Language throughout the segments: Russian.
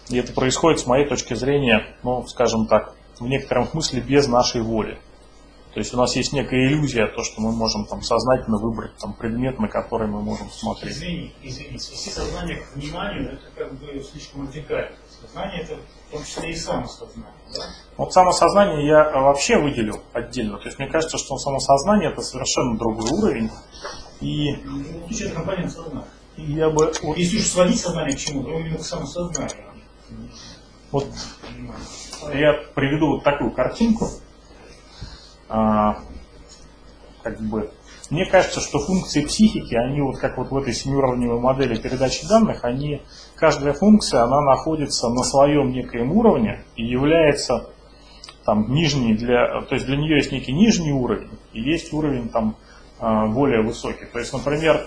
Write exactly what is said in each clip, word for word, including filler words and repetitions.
И это происходит, с моей точки зрения, ну, скажем так, в некотором смысле без нашей воли. То есть у нас есть некая иллюзия, то, что мы можем там сознательно выбрать там предмет, на который мы можем смотреть. Извините, извините, свести сознание к вниманию, это как бы слишком радикально. Сознание это в том числе и самосознание. Да? Вот самосознание я вообще выделил отдельно. То есть мне кажется, что самосознание это совершенно другой уровень. И ну, это компонент сознания. Я бы... Если уж сводить сознание к чему, то именно к самосознанию. Вот я приведу вот такую картинку. А, как бы, мне кажется, что функции психики, они вот как вот в этой семиуровневой модели передачи данных, они, каждая функция, она находится на своем некоем уровне и является там нижней для, то есть для нее есть некий нижний уровень и есть уровень там более высокий. То есть, например,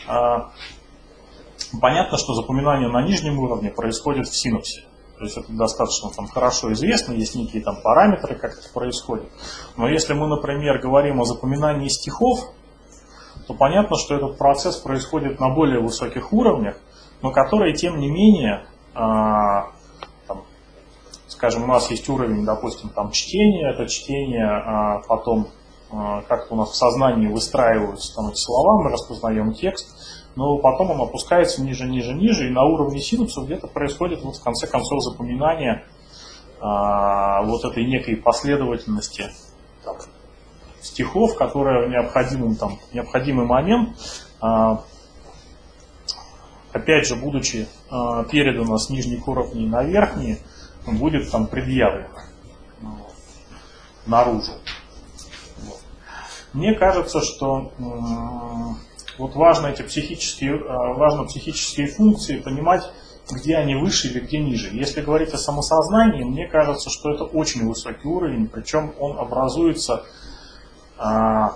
понятно, что запоминание на нижнем уровне происходит в синапсе. То есть это достаточно там, хорошо известно, есть некие там параметры, как это происходит. Но если мы, например, говорим о запоминании стихов, то понятно, что этот процесс происходит на более высоких уровнях, но которые, тем не менее, а, там, скажем, у нас есть уровень, допустим, там, чтения, это чтение, а, потом а, как-то у нас в сознании выстраиваются там, эти слова, мы распознаем текст, но потом он опускается ниже, ниже, ниже, и на уровне синапсов где-то происходит, вот, в конце концов, запоминание а, вот этой некой последовательности там, стихов, которая в необходимый, там, необходимый момент, а, опять же, будучи а, передано с нижних уровней на верхние, будет там предъявлено наружу. Вот. Мне кажется, что вот важно эти психические, важно психические функции понимать, где они выше или где ниже. Если говорить о самосознании, мне кажется, что это очень высокий уровень, причем он образуется, а,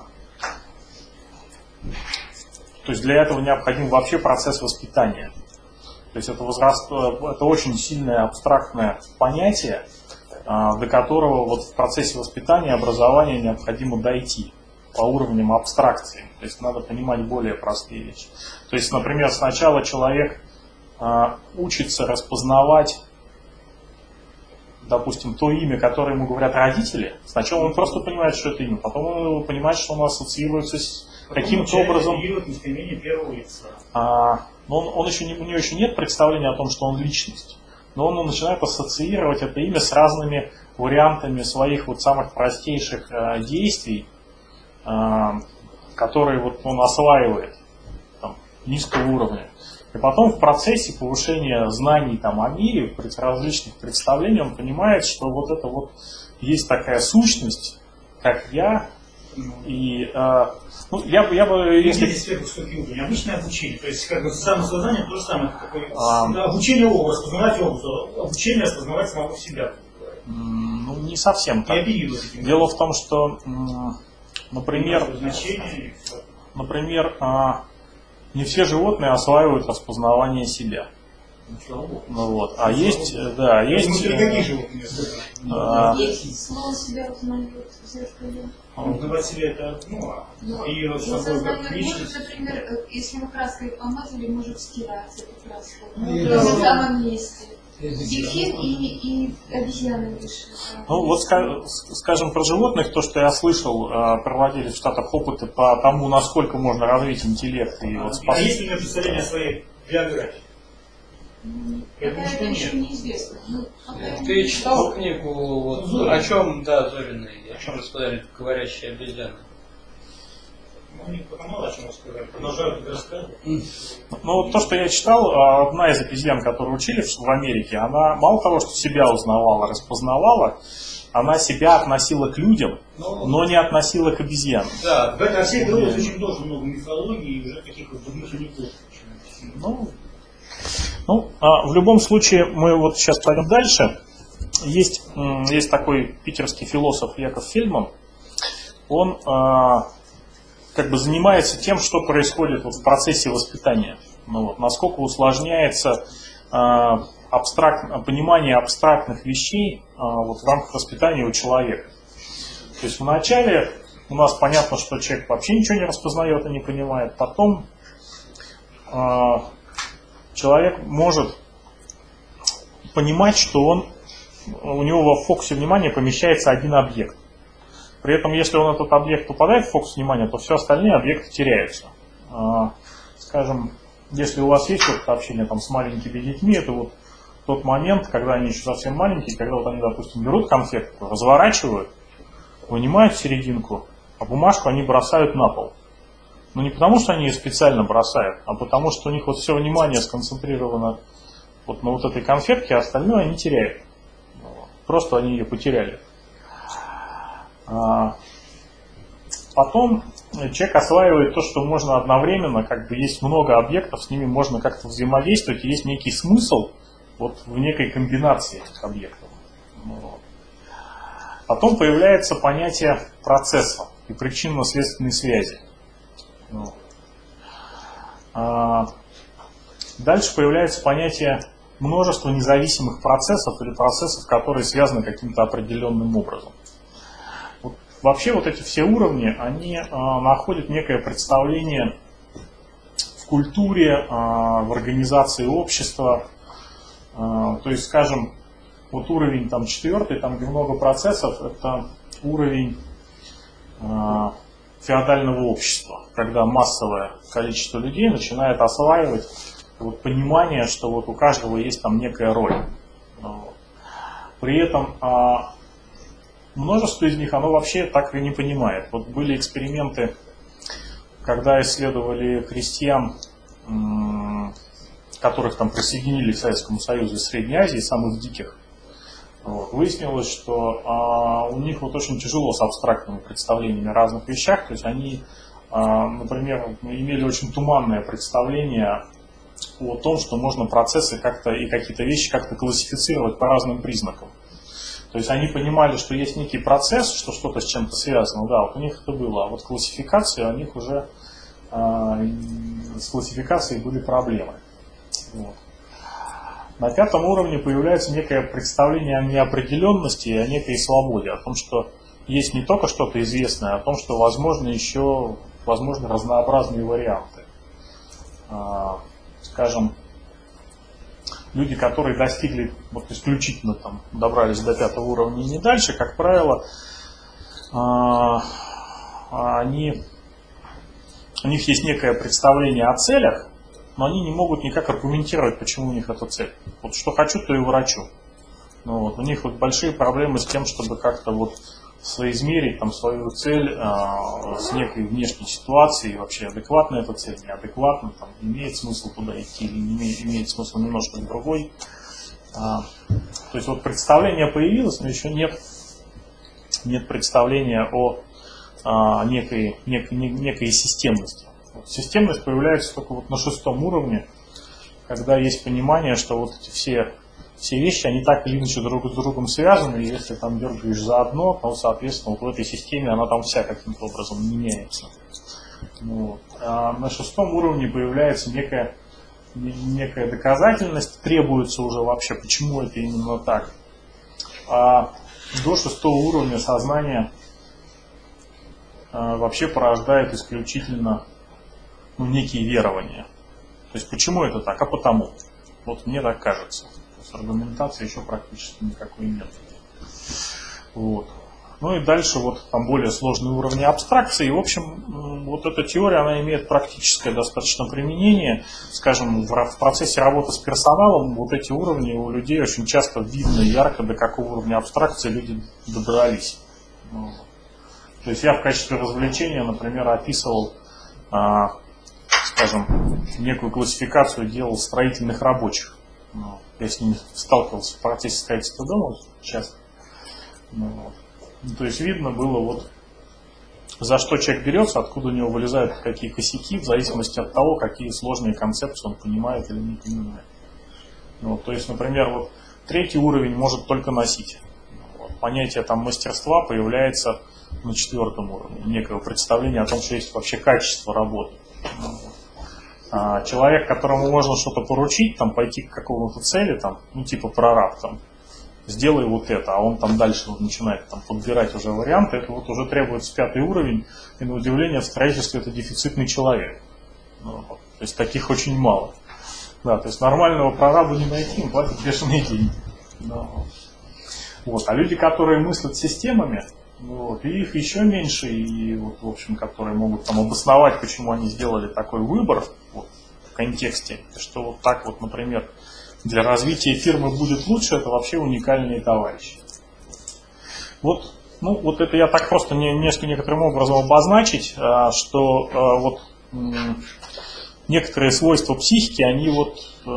то есть для этого необходим вообще процесс воспитания. То есть это, возраст, это очень сильное абстрактное понятие, а, до которого вот в процессе воспитания, образования необходимо дойти по уровням абстракции. То есть надо понимать более простые вещи. То есть, например, сначала человек а, учится распознавать, допустим, то имя, которое ему говорят родители. Сначала он просто понимает, что это имя, потом он понимает, что оно ассоциируется с каким-то образом. А, но он, он еще не, у него еще нет представления о том, что он личность. Но он начинает ассоциировать это имя с разными вариантами своих вот самых простейших а, действий, которые вот он осваивает там, низкого уровня. И потом в процессе повышения знаний там, о мире, различных представлений, он понимает, что вот это вот есть такая сущность, как я. И э, ну, я бы, я бы, если... Необычное обучение, то есть как бы самосознание то же самое, какое а... обучение образа, распознавать образ, обучение распознавать самого себя. Ну, не совсем так. Дело в том, что Например, например, не все животные осваивают распознавание себя. Ну, вот. А есть, да, есть. А, слово себя узнает. Узнавать себя это одно, но, и но сознание может, например, если мы краской помазали, может стираться эта краска. На самом месте. Дельфин и, и обезьяны выше. Ну вот скажем про животных, то, что я слышал, проводили в Штатах опыты по тому, насколько можно развить интеллект и вот способность. А есть ли у меня представление о своей биографии? Я думаю, что еще неизвестно. Ну, Ты читал книгу вот, о чем, да, Зориной, о чем рассказали говорящие обезьяны? Ну, не потому, о чем рассказали, продолжают рассказывать. Ну вот то, что я читал, одна из обезьян, которую учили в Америке, она мало того, что себя узнавала, распознавала, она себя относила к людям, но, но не относила к обезьянам. Да, в этой всей природе очень тоже много мифологии и уже таких вот дурных анекдотов. Ну, ну а в любом случае, мы вот сейчас пойдем дальше. Есть, есть такой питерский философ Яков Фельдман. Он а, как бы занимается тем, что происходит вот в процессе воспитания. Ну, вот, насколько усложняется а, абстракт, понимание абстрактных вещей а, вот, в рамках воспитания у человека. То есть вначале у нас понятно, что человек вообще ничего не распознает и не понимает. Потом а, человек может понимать, что он, у него в фокусе внимания помещается один объект. При этом, если он этот объект попадает в фокус внимания, то все остальные объекты теряются. Скажем, если у вас есть вот общение там, с маленькими детьми, это вот тот момент, когда они еще совсем маленькие, когда вот они, допустим, берут конфетку, разворачивают, вынимают серединку, а бумажку они бросают на пол. Но не потому, что они ее специально бросают, а потому, что у них вот все внимание сконцентрировано вот на вот этой конфетке, а остальное они теряют. Просто они ее потеряли. Потом человек осваивает то, что можно одновременно, как бы есть много объектов, с ними можно как-то взаимодействовать, и есть некий смысл вот в некой комбинации этих объектов. Потом появляется понятие процесса и причинно-следственной связи. Дальше появляется понятие множества независимых процессов или процессов, которые связаны каким-то определенным образом. Вот, вообще вот эти все уровни, они а, находят некое представление в культуре, а, в организации общества. А, то есть, скажем, вот уровень там четвертый, там где много процессов, это уровень а, феодального общества, когда массовое количество людей начинает осваивать вот понимание, что вот у каждого есть там некая роль. При этом а, множество из них, оно вообще так и не понимает. Вот были эксперименты, когда исследовали крестьян, которых там присоединили к Советскому Союзу из Средней Азии, самых диких. Вот. Выяснилось, что а, у них вот очень тяжело с абстрактными представлениями о разных вещах. То есть они, а, например, имели очень туманное представление о том, что можно процессы как-то и какие-то вещи как-то классифицировать по разным признакам. То есть они понимали, что есть некий процесс, что что-то с чем-то связано. Да, вот у них это было. А вот классификация, у них уже а, с классификацией были проблемы. Вот. На пятом уровне появляется некое представление о неопределенности и о некой свободе, о том, что есть не только что-то известное, а о том, что возможно еще возможны разнообразные варианты. Скажем, люди, которые достигли, вот исключительно там, добрались до пятого уровня и не дальше, как правило, они, у них есть некое представление о целях, но они не могут никак аргументировать, почему у них эта цель. Вот что хочу, то и врачу. Ну, вот, у них вот большие проблемы с тем, чтобы как-то вот соизмерить там свою цель а, с некой внешней ситуацией, вообще адекватна эта цель, неадекватна, там, имеет смысл туда идти или не имеет, имеет смысл немножко другой. А, то есть вот представление появилось, но еще нет, нет представления о а, некой, некой, некой системности. Вот, системность появляется только вот на шестом уровне, когда есть понимание, что вот эти все Все вещи, они так или иначе друг с другом связаны, и если там дергаешь за одно, то, соответственно, вот в этой системе она там вся каким-то образом меняется. Вот. А на шестом уровне появляется некая, некая доказательность, требуется уже вообще, почему это именно так. А до шестого уровня сознание а, вообще порождает исключительно ну, некие верования. То есть почему это так? А потому. Вот мне так кажется. Аргументации еще практически никакой нет. Вот. Ну и дальше вот там более сложные уровни абстракции. В общем, вот эта теория, она имеет практическое достаточно применение. Скажем, в процессе работы с персоналом вот эти уровни у людей очень часто видно ярко, до какого уровня абстракции люди добрались. То есть я в качестве развлечения, например, описывал, скажем, некую классификацию делал строительных рабочих. Я с ними сталкивался в процессе строительства дома часто. Ну, то есть видно было, вот, за что человек берется, откуда у него вылезают какие косяки, в зависимости от того, какие сложные концепции он понимает или не понимает. Ну, то есть, например, вот, третий уровень может только носить. Вот, понятие там, мастерства появляется на четвертом уровне. Некое представление о том, что есть вообще качество работы. Человек, которому можно что-то поручить, там, пойти к какому-то цели, там, ну, типа прораб, там, сделай вот это, а он там дальше начинает там, подбирать уже варианты, это вот уже требуется пятый уровень, и на удивление в строительстве это дефицитный человек. Ну, вот. То есть таких очень мало. Да, то есть нормального прораба не найти, им платят бешеные деньги. Да. Вот. А люди, которые мыслят системами, вот, и их еще меньше, и вот, в общем, которые могут там обосновать, почему они сделали такой выбор вот, в контексте, что вот так вот, например, для развития фирмы будет лучше, это вообще уникальные товарищи. Вот, ну, вот это я так просто не, несколько некоторым образом обозначить, что вот некоторые свойства психики, они вот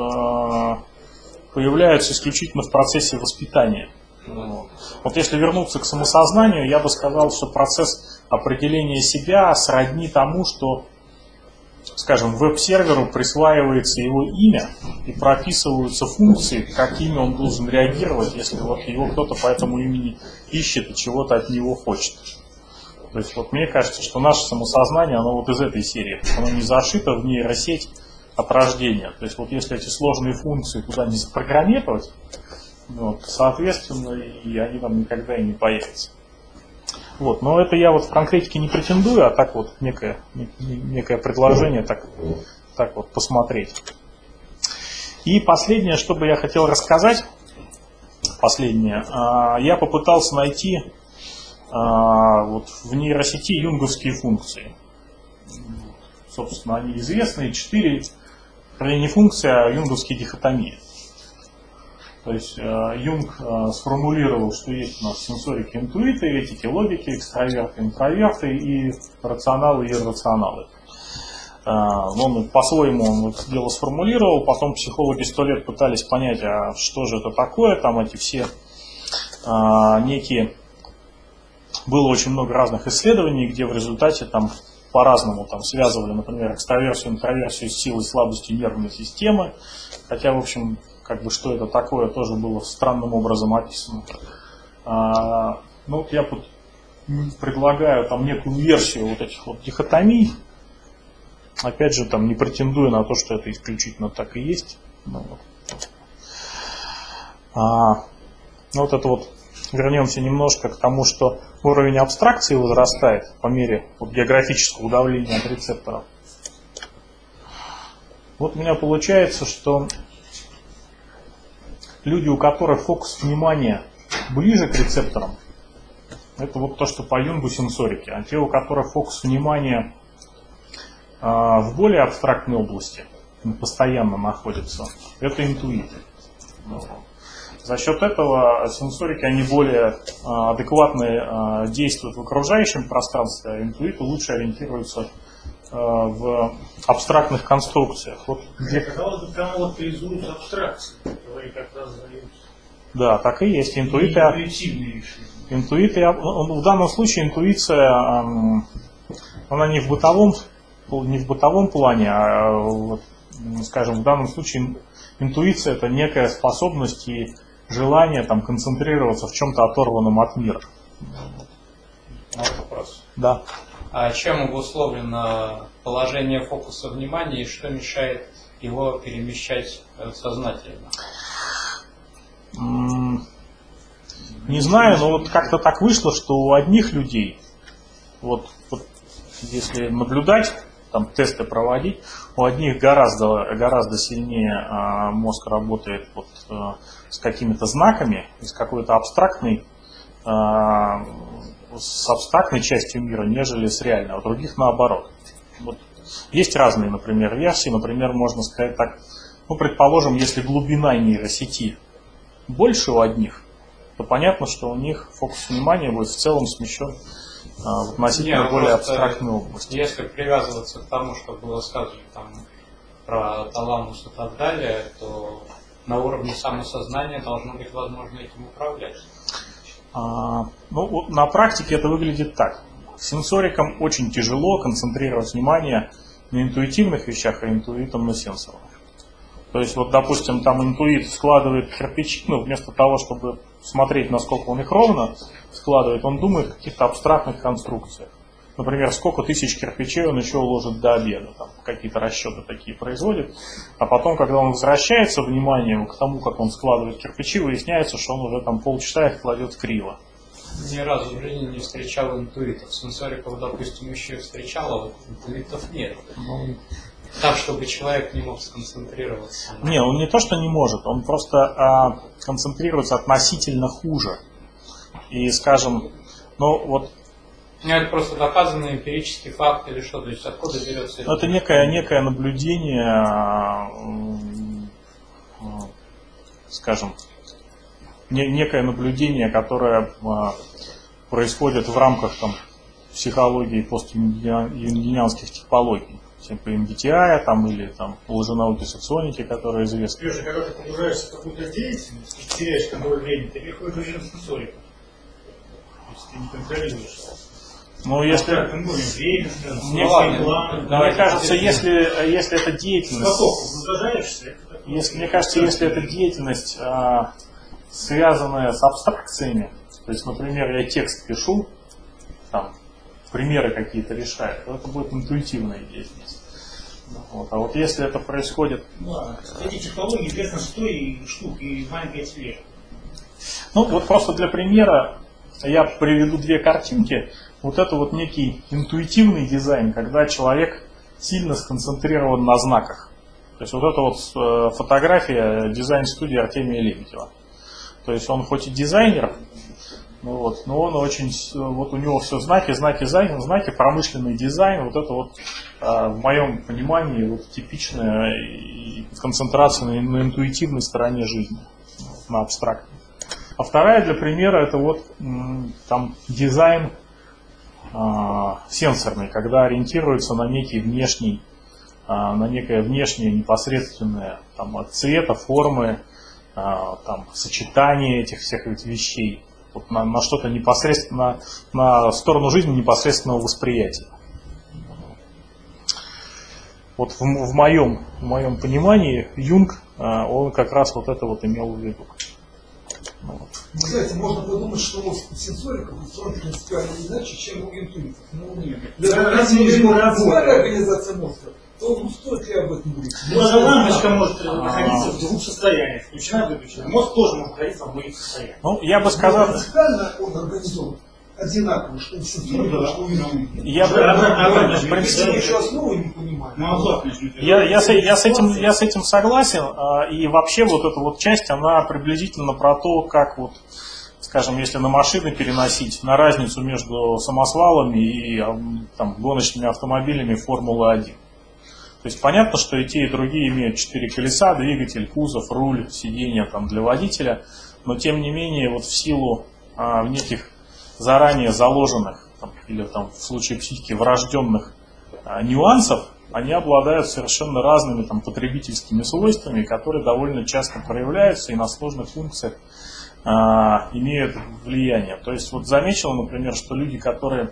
появляются исключительно в процессе воспитания. Вот. Вот если вернуться к самосознанию, я бы сказал, что процесс определения себя сродни тому, что, скажем, веб-серверу присваивается его имя и прописываются функции, какими он должен реагировать, если вот его кто-то по этому имени ищет и чего-то от него хочет. То есть вот мне кажется, что наше самосознание, оно вот из этой серии, оно не зашито в нейросеть от рождения. То есть вот если эти сложные функции туда не запрограммировать, вот, соответственно, и они там никогда и не появятся. Вот, но это я вот в конкретике не претендую, а так вот некое, некое предложение так, так вот посмотреть. И последнее, что бы я хотел рассказать, последнее, я попытался найти вот в нейросети юнговские функции. Собственно, они известные, четыре, не функции, а юнговские дихотомии. То есть Юнг сформулировал, что есть у нас сенсорики, интуиты, этики, логики, экстраверты, интроверты и рационалы и иррационалы. Он по-своему он это дело сформулировал, потом психологи сто лет пытались понять, а что же это такое, там эти все некие... Было очень много разных исследований, где в результате там по-разному там связывали, например, экстраверсию, интроверсию с силой и слабостью нервной системы, хотя, в общем, как бы что это такое, тоже было странным образом описано. А, ну вот я вот предлагаю там некую версию вот этих вот дихотомий, опять же там не претендуя на то, что это исключительно так и есть. Ну, вот. А, ну вот это вот вернемся немножко к тому, что уровень абстракции возрастает по мере вот, географического удавления от рецепторов. Вот у меня получается, что люди, у которых фокус внимания ближе к рецепторам, это вот то, что по Юнгу сенсорики. А те, у которых фокус внимания э, в более абстрактной области, постоянно находится, это интуиты. За счет этого сенсорики, они более э, адекватно э, действуют в окружающем пространстве, а интуиты лучше ориентируются э, в абстрактных конструкциях. Вот, где... Казалось бы, там вот реализуются абстракции, которые как раз дают. Да, так и есть. Интуиты, интуиты, в данном случае интуиция, она не в бытовом, не в бытовом плане, а, вот, скажем, в данном случае интуиция — это некая способность и желание там, концентрироваться в чем-то оторванном от мира. Вопрос. Да. А чем обусловлено положение фокуса внимания и что мешает его перемещать сознательно? Не знаю, но вот как-то так вышло, что у одних людей, вот, вот если наблюдать, там тесты проводить, у одних гораздо, гораздо сильнее а, мозг работает вот, а, с какими-то знаками, с какой-то абстрактной, а, с абстрактной частью мира, нежели с реальной, а у других наоборот. Вот. Есть разные, например, версии, например, можно сказать так, ну, предположим, если глубина нейросети больше у одних, то понятно, что у них фокус внимания будет в целом смещен а, в относительно Нет, более абстрактной области. Если привязываться к тому, что было сказано там, про таламус и так далее, то на уровне самосознания должно быть возможно этим управлять. А, ну, вот на практике это выглядит так. Сенсорикам очень тяжело концентрировать внимание на интуитивных вещах, а интуитом на сенсорах. То есть, вот, допустим, там интуит складывает кирпичи, но вместо того, чтобы смотреть, насколько он их ровно складывает, он думает о каких-то абстрактных конструкциях. Например, сколько тысяч кирпичей он еще уложит до обеда, там, какие-то расчеты такие производит. А потом, когда он возвращается вниманием к тому, как он складывает кирпичи, выясняется, что он уже там полчаса их кладет криво. Ни разу в жизни не встречал интуитов. Сенсориков, допустим, еще встречал, а вот интуитов нет. Ну, Так, чтобы человек не мог сконцентрироваться. Не, он не то, что не может, он просто а, концентрируется относительно хуже. И, скажем, ну вот... Ну, это просто доказанный эмпирический факт или что? То есть откуда берется это? Это некое, некое наблюдение, скажем, некое наблюдение, которое происходит в рамках там, психологии постюнгинианских типологий. Типа эм би ти ай там, или там, лженауки соционики, которые известны. Леша, когда ты погружаешься в какую-то деятельность и теряешь контроль времени, ты переходишь в режим сенсорика. То есть ты не контролируешь. Ну, если... А, время, мне, план, мне кажется, если, если это деятельность... это если, мне кажется, если это деятельность, а, связанная с абстракциями, то есть, например, я текст пишу, там, примеры какие-то решаю, то это будет интуитивная деятельность. Вот. А вот если это происходит... Да, эти технологии известно сто штук и маленькая тележка. Ну, вот просто для примера я приведу две картинки. Вот это вот некий интуитивный дизайн, когда человек сильно сконцентрирован на знаках. То есть вот это вот фотография дизайн-студии Артемия Лебедева. То есть он хоть и дизайнер, ну вот, но он очень, вот у него все знаки, знаки, знаки, знаки, промышленный дизайн, вот это вот в моем понимании вот типичная концентрация на, на интуитивной стороне жизни, на абстрактной. А вторая для примера это вот там дизайн сенсорный, когда ориентируется на некий внешний, на некое внешнее непосредственное там, от цвета, формы, там, сочетание этих всех вещей, вот на, на что-то непосредственно, на, на сторону жизни непосредственного восприятия. Вот в, в, моем, в моем понимании Юнг, он как раз вот это вот имел в виду. Вот. Вы знаете, можно подумать, что мозг у сенсориков устроен принципиально иначе, чем у интуитов. Ну нет. Если мы говорим о рациональной организации мозга, то ну, стоит ли об этом говорить? Даже лампочка может находиться в двух состояниях. Включена, выключена. Мозг тоже может находиться в двух состояниях. Ну, я бы сказал... Но принципиально он организован одинаково, что у сенсориков, что у интуитов. Я бы... В принципе, еще основу не понимаю. Я, я, с, я, с этим, я с этим согласен, и вообще вот эта вот часть, она приблизительно про то, как вот, скажем, если на машины переносить, на разницу между самосвалами и там, гоночными автомобилями Формулы один. То есть понятно, что и те, и другие имеют четыре колеса, двигатель, кузов, руль, сиденье там, для водителя, но тем не менее вот в силу а, в неких заранее заложенных, там, или там, в случае психики врожденных а, нюансов, они обладают совершенно разными там, потребительскими свойствами, которые довольно часто проявляются и на сложных функциях а, имеют влияние. То есть вот замечено, например, что люди, которые,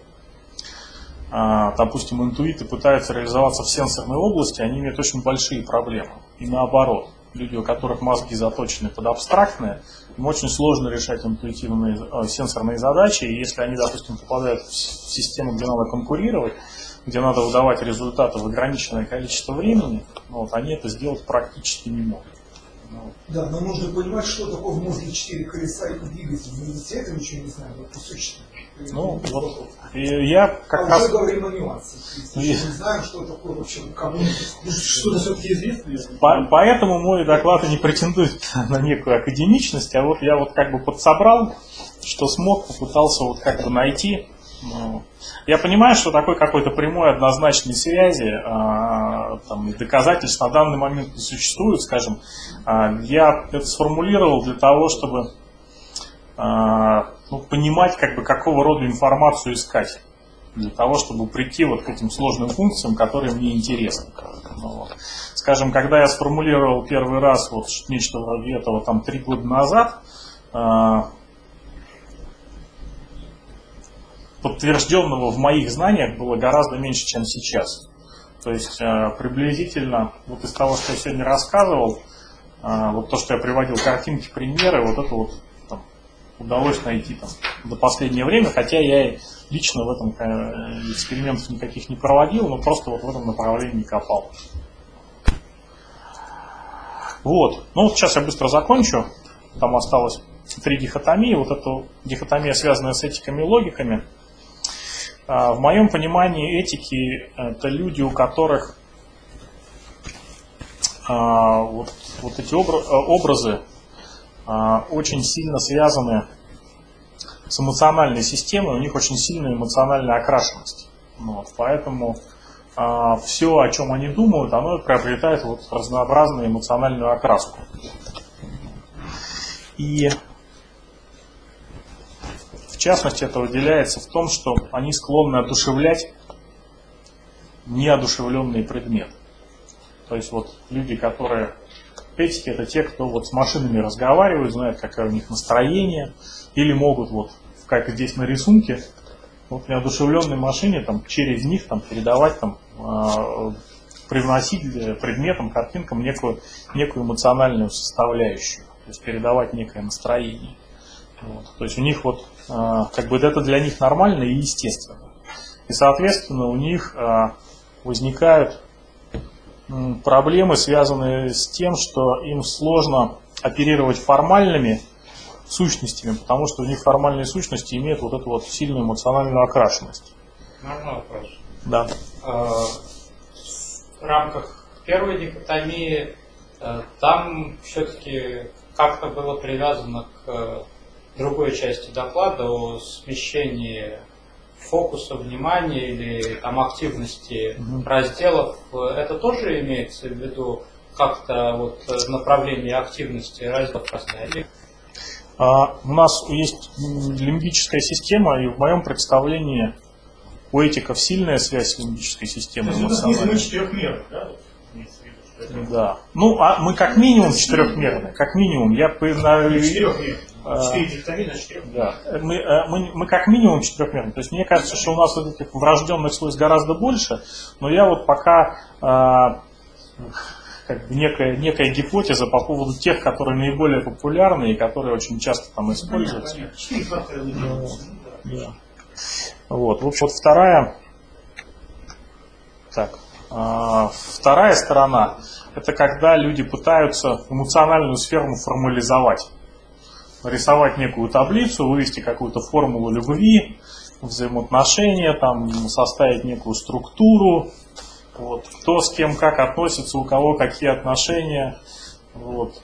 а, допустим, интуиты, пытаются реализоваться в сенсорной области, они имеют очень большие проблемы. И наоборот, люди, у которых мозги заточены под абстрактные, им очень сложно решать интуитивные э, сенсорные задачи, и если они, допустим, попадают в систему, где надо конкурировать, где надо выдавать результаты в ограниченное количество времени, ну, вот, они это сделать практически не могут. Ну, да, но нужно понимать, что такое в мозге четыре колеса и двигатель. Мы ведь этого ничего не знаем, вот по-сущему. Ну, вот, и я как а раз... уже говорим о нюансах. Мы не знаем, что такое вообще коммунизм. Что-то все-таки известно. По поэтому мой доклад и не претендует на некую академичность, а вот я вот как бы подсобрал, что смог, попытался вот как бы найти. Я понимаю, что такой какой-то прямой однозначной связи а, там, и доказательств на данный момент не существует, скажем. А, я это сформулировал для того, чтобы а, ну, понимать, как бы, какого рода информацию искать, для того, чтобы прийти вот к этим сложным функциям, которые мне интересны. Ну, вот. Скажем, когда я сформулировал первый раз вот нечто вроде этого там три года назад, а, подтвержденного в моих знаниях было гораздо меньше, чем сейчас. То есть э, приблизительно вот из того, что я сегодня рассказывал, э, вот то, что я приводил картинки, примеры, вот это вот там, удалось найти там, до последнее время, хотя я лично в этом э, экспериментов никаких не проводил, но просто вот в этом направлении копал. Вот. Ну вот сейчас я быстро закончу. Там осталось три дихотомии. Вот эта дихотомия, связанная с этиками и логиками. В моем понимании этики — это люди, у которых а, вот, вот эти образы а, очень сильно связаны с эмоциональной системой, у них очень сильная эмоциональная окрашенность. Вот, поэтому а, все, о чем они думают, оно приобретает вот разнообразную эмоциональную окраску. И в частности это выделяется в том, что они склонны одушевлять неодушевленные предметы. То есть вот люди, которые этики, это те, кто вот с машинами разговаривают, знают, какое у них настроение, или могут, вот, как здесь на рисунке, вот в неодушевленной машине там, через них там, передавать, там, э, привносить предметам, картинкам некую, некую эмоциональную составляющую, то есть передавать некое настроение. Вот. То есть у них вот, э, как бы это для них нормально и естественно. И соответственно у них э, возникают проблемы, связанные с тем, что им сложно оперировать формальными сущностями, потому что у них формальные сущности имеют вот эту вот сильную эмоциональную окрашенность. Можно вопрос? Да. В рамках первой дихотомии там все-таки как-то было привязано к другой части доклада о смещении фокуса внимания или там активности mm-hmm. разделов. Это тоже имеется в виду как-то вот направление активности разделов разные? А, у нас есть лимбическая система, и в моем представлении у этиков сильная связь с лимбической системой. То есть это мы четырехмерных, да? Да. Ну, а мы как минимум четырехмерные. Как минимум. Я на... Четырехмерные. Четыре дихотомии на четырех. Да. Мы, мы, мы как минимум четырехмерные. То есть мне кажется, что у нас вот этих врожденных свойств гораздо больше, но я вот пока а, как бы некая, некая гипотеза по поводу тех, которые наиболее популярны и которые очень часто там используются. Четыре фактора. Да. Вот. В общем, вот вторая. Так. А, вторая сторона — это когда люди пытаются эмоциональную сферу формализовать. Нарисовать некую таблицу, вывести какую-то формулу любви, взаимоотношения, там, составить некую структуру, вот, кто с кем как относится, у кого какие отношения. Вот.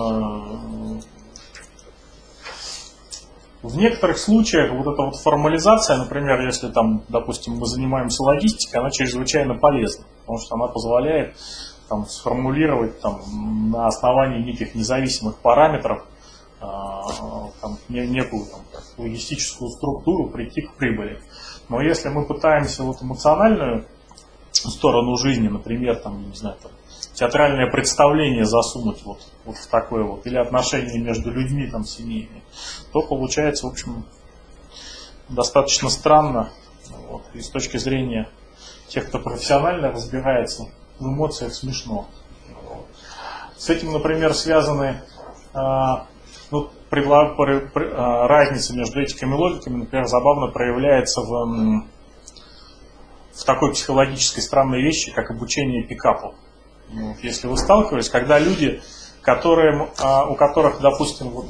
В некоторых случаях вот эта вот формализация, например, если там, допустим, мы занимаемся логистикой, она чрезвычайно полезна, потому что она позволяет там, сформулировать там, на основании неких независимых параметров там, некую там, логистическую структуру, прийти к прибыли. Но если мы пытаемся вот эмоциональную сторону жизни, например, там, не знаю, там, театральное представление засунуть вот, вот в такое вот, или отношения между людьми там, семейными, то получается, в общем, достаточно странно. Вот, и с точки зрения тех, кто профессионально разбирается в эмоциях, смешно. С этим, например, связаны ну, разница между этиками и логиками, например, забавно проявляется в, в такой психологической странной вещи, как обучение пикапу. Ну, если вы сталкивались, когда люди, которые, у которых, допустим, вот,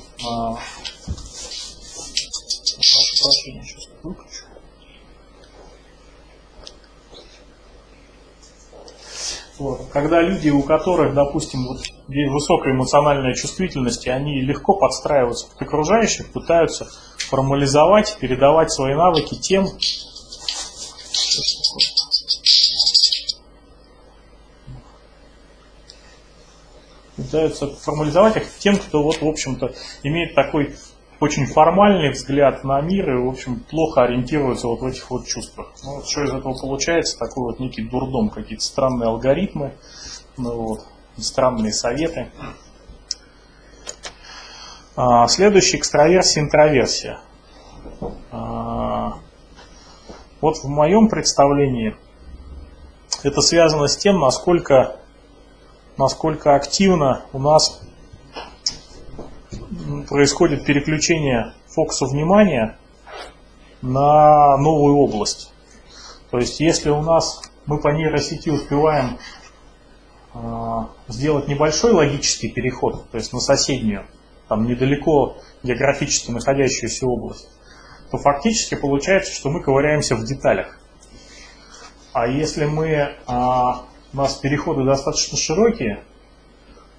вот, когда люди, у которых, допустим, вот, высокая эмоциональная чувствительность, и они легко подстраиваются под окружающих, пытаются формализовать, передавать свои навыки тем, пытаются формализовать их тем, кто, вот, в общем-то, имеет такой очень формальный взгляд на мир и, в общем, плохо ориентируется вот в этих вот чувствах. Ну, вот что из этого получается? Такой вот некий дурдом, какие-то странные алгоритмы, ну, вот, странные советы. А, следующий — экстраверсия, интроверсия. А, вот в моем представлении это связано с тем, насколько, насколько активно у нас происходит переключение фокуса внимания на новую область. То есть, если у нас мы по нейросети успеваем э, сделать небольшой логический переход, то есть на соседнюю, там недалеко географически находящуюся область, то фактически получается, что мы ковыряемся в деталях. А если мы, э, у нас переходы достаточно широкие,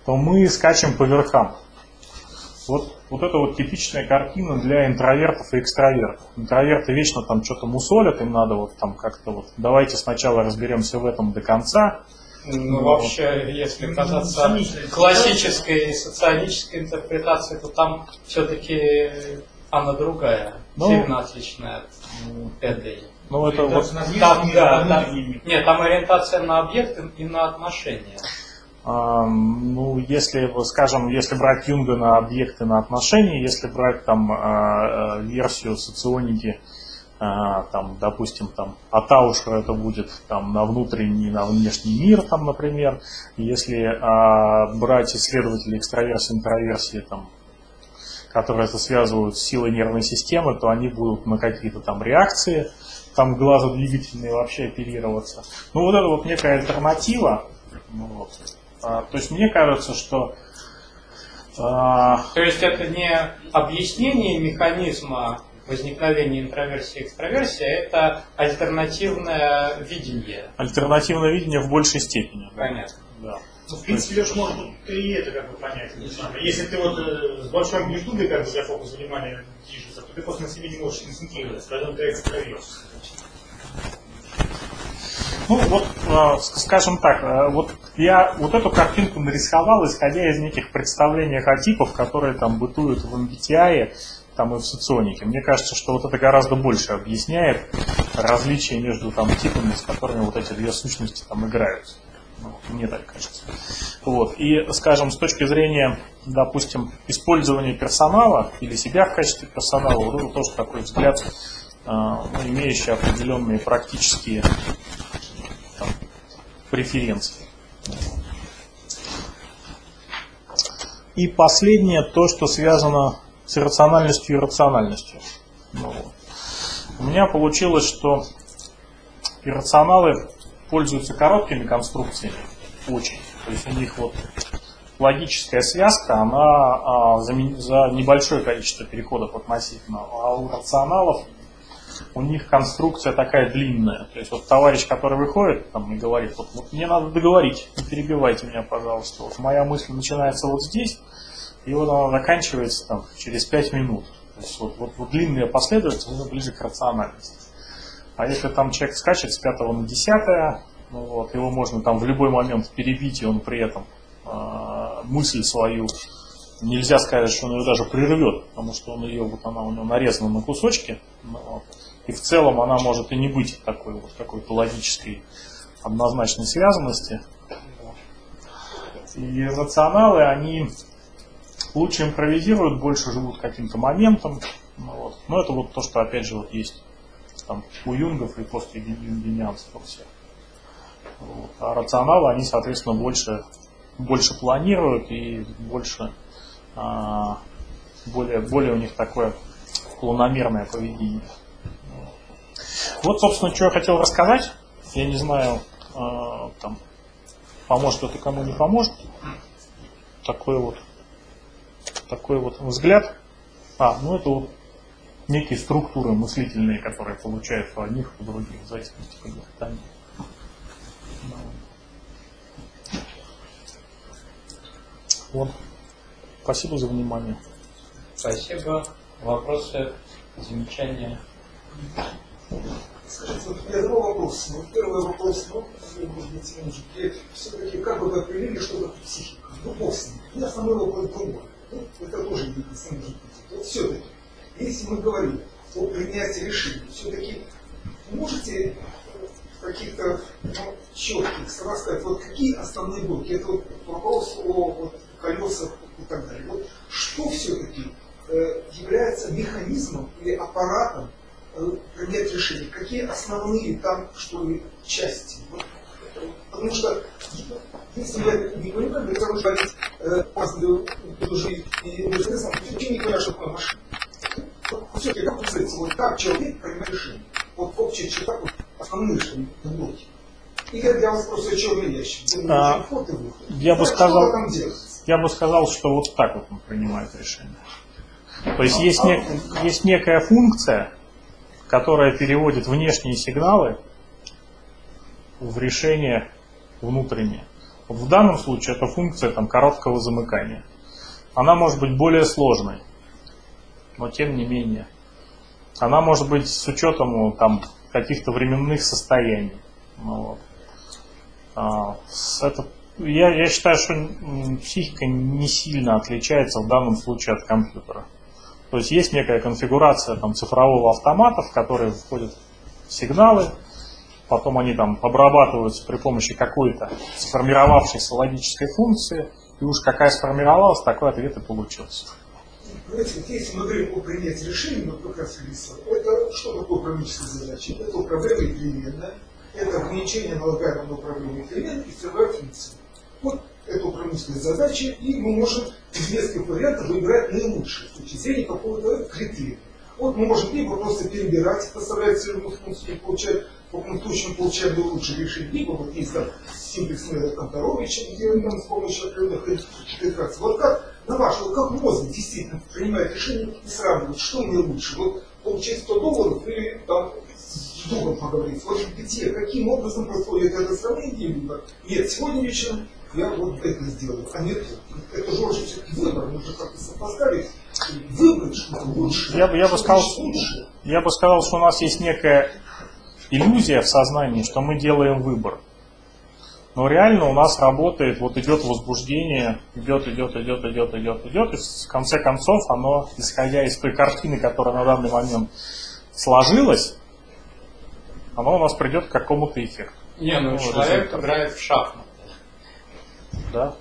то мы скачем по верхам. Вот, вот это вот типичная картина для интровертов и экстравертов. Интроверты вечно там что-то мусолят, им надо вот там как-то вот, давайте сначала разберемся в этом до конца. Ну, ну вообще, если казаться классической социологической интерпретацией, то там все-таки она другая, ну, сильно отличная от этой. Ну, это вот... Там, да, там, нет, там ориентация на объекты и на отношения. А, ну, если, скажем, если брать Юнга на объекты, на отношения, если брать там а, версию соционики, а, там, допустим, там, от Аушера это будет там, на внутренний, на внешний мир, там, например. Если а, брать исследователей экстраверсии, интроверсии, там, которые это связывают с силой нервной системы, то они будут на какие-то там реакции, там глазодвигательные вообще оперироваться. Ну, вот это вот некая альтернатива. Вот. А, то есть мне кажется, что... А... То есть это не объяснение механизма возникновения интроверсии и экстраверсии, а это альтернативное видение. Альтернативное видение в большей степени. Понятно. Да. Ну, в принципе, Леша, может и это как бы понять. Если ты вот э, с большой амплитудой как бы для фокуса внимания движется, то ты просто на себе не можешь концентрироваться, когда ты экстраверт. Ну вот, скажем так, вот я вот эту картинку нарисовал, исходя из неких представлений о типах, которые там бытуют в эм би ти ай там, и в соционике. Мне кажется, что вот это гораздо больше объясняет различия между там, типами, с которыми вот эти две сущности там играют. Ну, мне так кажется. Вот. И, скажем, с точки зрения, допустим, использования персонала или себя в качестве персонала, вот это тоже такой взгляд, ну, имеющий определенные практические там, преференции. И последнее, то, что связано с иррациональностью и рациональностью. Ну, вот. У меня получилось, что иррационалы пользуются короткими конструкциями, очень. То есть у них вот логическая связка, она а, за, за небольшое количество переходов относительно. А у рационалов у них конструкция такая длинная. То есть вот товарищ, который выходит там, и говорит, вот, вот мне надо договорить, не перебивайте меня, пожалуйста. Вот моя мысль начинается вот здесь, и вот она заканчивается там, через пять минут. То есть вот, вот, вот длинная последовательность, ближе к рациональности. А если там человек скачет с пятого на десятое, ну вот, его можно там в любой момент перебить, и он при этом э, мысль свою, нельзя сказать, что он ее даже прервет, потому что он ее, вот она у него нарезана на кусочки, ну, вот, и в целом она может и не быть такой вот какой-то логической однозначной связанности. И рационалы, они лучше импровизируют, больше живут каким-то моментом. Ну, вот. Но это вот то, что опять же вот есть там, у юнгов и после юнгинианцев у всех. Вот. А рационалы, они, соответственно, больше, больше планируют и больше, а, более, более у них такое планомерное поведение. Вот, собственно, что я хотел рассказать. Я не знаю, а, там, поможет это кому не поможет. Такой вот, такой вот взгляд. А, ну это вот некие структуры мыслительные, которые получаются у одних, у других, в зависимости от их питания. Вот. Спасибо за внимание. Спасибо. Вопросы, замечания? Скажите, вот я задал вопрос. Ну, первый вопрос, ну, может быть, может, все-таки как бы вы определили, что это психика? Ну, бог с ним. И основной вопрос другой. Ну, это тоже не может быть. Вот все-таки, если мы говорим о принятии решений, все-таки можете в каких-то ну, четких словах сказать, вот какие основные блоки? Это вот вопрос о вот, колесах и так далее. Вот что все-таки э, является механизмом или аппаратом э, принять решение? Какие основные там, что ли, части? Вот, потому что если мы не понимаем, для того, чтобы жить и все не понимаю, что такое машина. Все-таки как представляете, вот как человек принимает решение? Вот общая черта, вот, основные решения в блоке. Или для вас просто черный ящик? А, я, бы сказал, я бы сказал, что вот так вот он принимает решение. То есть есть, не, есть некая функция, которая переводит внешние сигналы в решение внутреннее. Вот в данном случае это функция там, короткого замыкания. Она может быть более сложной, но тем не менее. Она может быть с учетом там, каких-то временных состояний. Ну, вот. а, это, я, я считаю, что психика не сильно отличается в данном случае от компьютера. То есть есть некая конфигурация там, цифрового автомата, в который входят сигналы, потом они там обрабатываются при помощи какой-то сформировавшейся логической функции, и уж какая сформировалась, такой ответ и получился. Знаете, вот если мы говорим о принятии решений, вот как раз Алиса, это что такое управленческая задача? Это управляемая переменная, это ограничение налагаемого на управление переменной и целевая функция. Вот это управленческая задача, и мы можем из нескольких вариантов выбирать наилучшие с точки зрения какого-то критерия. Вот мы можем либо просто перебирать, поставлять целевую функцию и получать, в каком случае мы получаем наилучшее решение, либо вот есть там симплексное Конторовича, где мы там с помощью определенных итераций. Вот как, на ваш, вот как мозг действительно принимает решение и сравнивает, что мне лучше, вот получить сто долларов или там с другом поговорить. Вот где, каким образом происходит это сравнение, либо нет, сегодня вечером я вот это сделаю, а нет, это же уже все-таки выбор, нужно как-то сопоставить, выбрать что-то лучше. Я бы, я бы сказал, я бы сказал, что у нас есть некая иллюзия в сознании, что мы делаем выбор. Но реально у нас работает, вот идет возбуждение, идет, идет, идет, идет, идет, идет, и в конце концов оно, исходя из той картины, которая на данный момент сложилась, оно у нас придет к какому-то эффекту. Не, ну, Ну, человек результат. играет в шахматы. Да.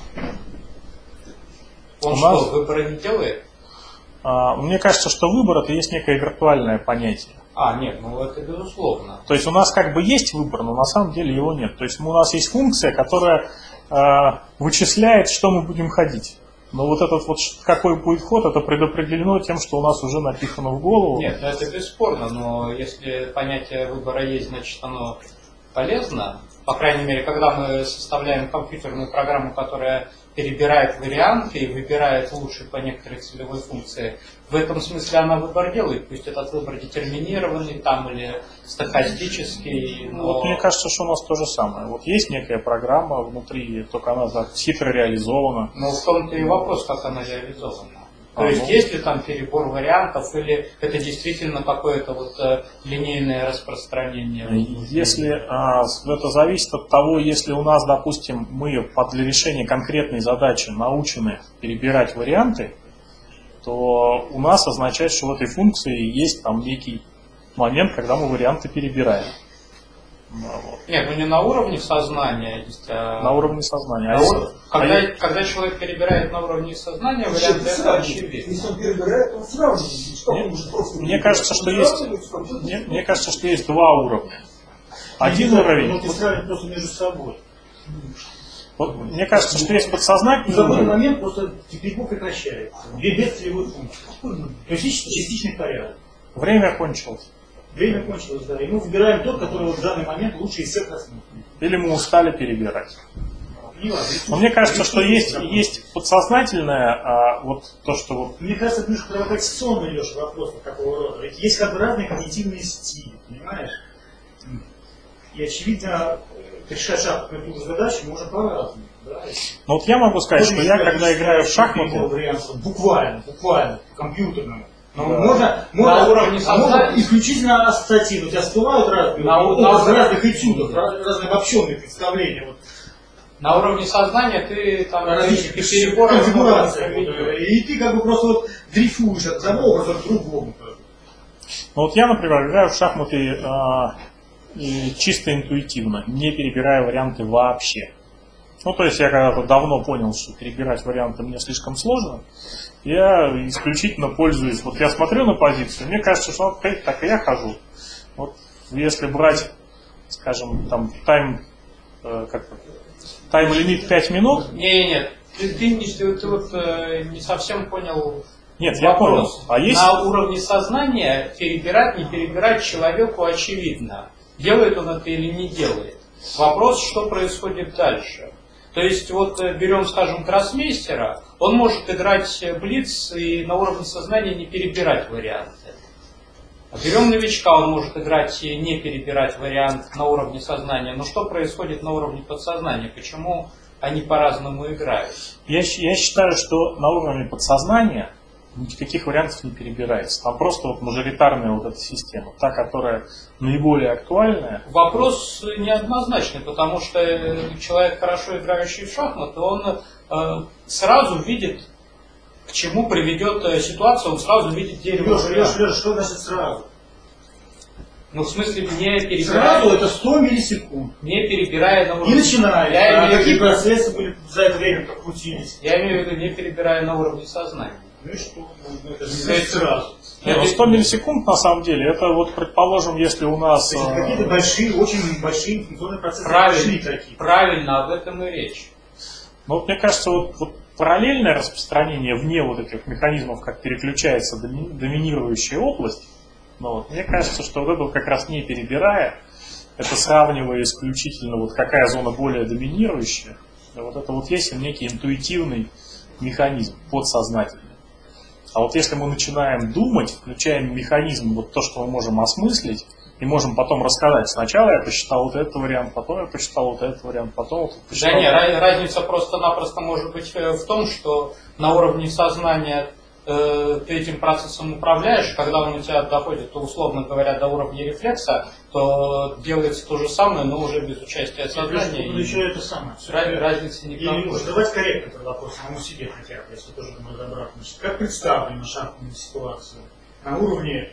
Он У что, нас- выбора не делает? А, мне кажется, что выбор это есть некое виртуальное понятие. А, нет, ну это безусловно. То есть у нас как бы есть выбор, но на самом деле его нет. То есть у нас есть функция, которая э, вычисляет, что мы будем ходить. Но вот этот вот ш- какой будет ход, это предопределено тем, что у нас уже напихано в голову. Нет, ну это бесспорно, но если понятие выбора есть, значит оно полезно. По крайней мере, когда мы составляем компьютерную программу, которая перебирает варианты и выбирает лучший по некоторой целевой функции, в этом смысле она выбор делает. Пусть этот выбор детерминированный там или стохастический, но... Вот мне кажется, что у нас то же самое. Вот есть некая программа внутри, только она так хитро реализована. Но в том-то и вопрос, как она реализована. То А, есть ну. есть ли там перебор вариантов, или это действительно какое-то вот э, линейное распространение? Если а, это зависит от того, если у нас, допустим, мы под- для решения конкретной задачи научены перебирать варианты, то у нас означает, что в этой функции есть там некий момент, когда мы варианты перебираем. Ну, вот. Нет, ну не на уровне сознания есть, а На уровне сознания. на А ур- если- когда, а е- когда человек перебирает на уровне сознания, Зачем варианты это сравнивать? очевидно. Если он перебирает, он сравнивает. Что Мне- он может просто мне кажется, что есть- сравнивать, в компьютере? Мне, мне кажется, что есть два уровня. Один Ну, уровень. ты сравнивать просто между собой. Вот, мне кажется, что есть В подсознательный какой-то уровень. момент просто перебор прекращается. Без без целевой функции. То есть есть частичный порядок. Время кончилось. Время кончилось, да. И мы выбираем тот, который вот в данный момент лучше из всех рассмотрен. Или мы устали перебирать. Не важно. Но мне кажется, что есть, есть подсознательное, а, вот то, что вот Мне кажется, это немножко провокационный, Леша, вопрос вот такого рода. Ведь есть как бы разные когнитивные стили, понимаешь? И очевидно, решать шахматную задачу можно по-разному. Да? Ну вот я могу сказать, что я, когда играю в шахматы, вариант, буквально, буквально, компьютерному. Но Да. можно, На можно, уровне а можно сознания. исключительно ассоциативно. У тебя всплывают разные, На на, у- на уровне- разных этюдов, раз- разные обобщенные представления. Вот, На уровне сознания ты там различных ты переборов конфигураций. много Вот, и ты как бы просто вот дрейфуешь от одного образа к другому. ну вот я, например, играю в шахматы а, и чисто интуитивно, не перебирая варианты вообще. Ну, то есть я когда-то давно понял, что перебирать варианты мне слишком сложно, я исключительно пользуюсь, вот я смотрю на позицию, мне кажется, что вот так и я хожу. Вот если брать, скажем, там тайм, э, как тайм-лимит пять минут, Не, нет, ты, ты, не, ты, ты вот э, не совсем понял нет, я понял, вопрос. а есть... На уровне сознания перебирать, не перебирать человеку очевидно. Делает он это или не делает. Вопрос, что происходит дальше. То есть вот э, берем, скажем, гроссмейстера, он может играть блиц и на уровне сознания не перебирать варианты. Берем новичка, он может играть и не перебирать вариант на уровне сознания. Но что происходит на уровне подсознания? Почему они по-разному играют? Я, я считаю, что на уровне подсознания никаких вариантов не перебирается. Там просто вот мажоритарная вот эта система, та, которая наиболее актуальная. Вопрос неоднозначный, потому что человек, хорошо играющий в шахматы, он э, сразу видит, к чему приведет ситуация, он сразу видит дерево. Леша, Леша, Леша, что значит сразу? Ну, в смысле, не перебирая... Сразу это сто миллисекунд. Не перебирая на уровне... И начинает. Я А имею в какие виду- процессы были за это время крутились? Я имею в виду, не перебирая на уровне сознания. Ну и что? Ну, это же не значит сразу. Не, ну сто миллисекунд на самом деле, это вот, предположим, если у нас... То есть э, какие-то большие, очень большие информационные процессы Правильно, пошли такие. правильно, об этом и речь. Ну, вот мне кажется, вот, вот параллельное распространение вне вот этих механизмов, как переключается доми- доминирующая область, ну, вот, мне кажется, что вот это вот как раз не перебирая, это сравнивая исключительно, вот какая зона более доминирующая, вот это вот есть некий интуитивный механизм, подсознательный. А вот если мы начинаем думать, включаем механизм, вот то, что мы можем осмыслить, и можем потом рассказать. Сначала я посчитал вот этот вариант, потом я посчитал вот этот вариант, потом вот посчитал... Да нет, ra- разница просто-напросто может быть э, в том, что на уровне сознания э, ты этим процессом управляешь, когда он у тебя доходит, то, условно говоря, до уровня рефлекса, то делается то же самое, но уже без участия сознания. Ну, и еще это самое. ra- разницы никакой. И задавать корректно этот вопрос самому себе хотя бы, если тоже там разобраться. Значит, как представлена шахматная ситуация на уровне...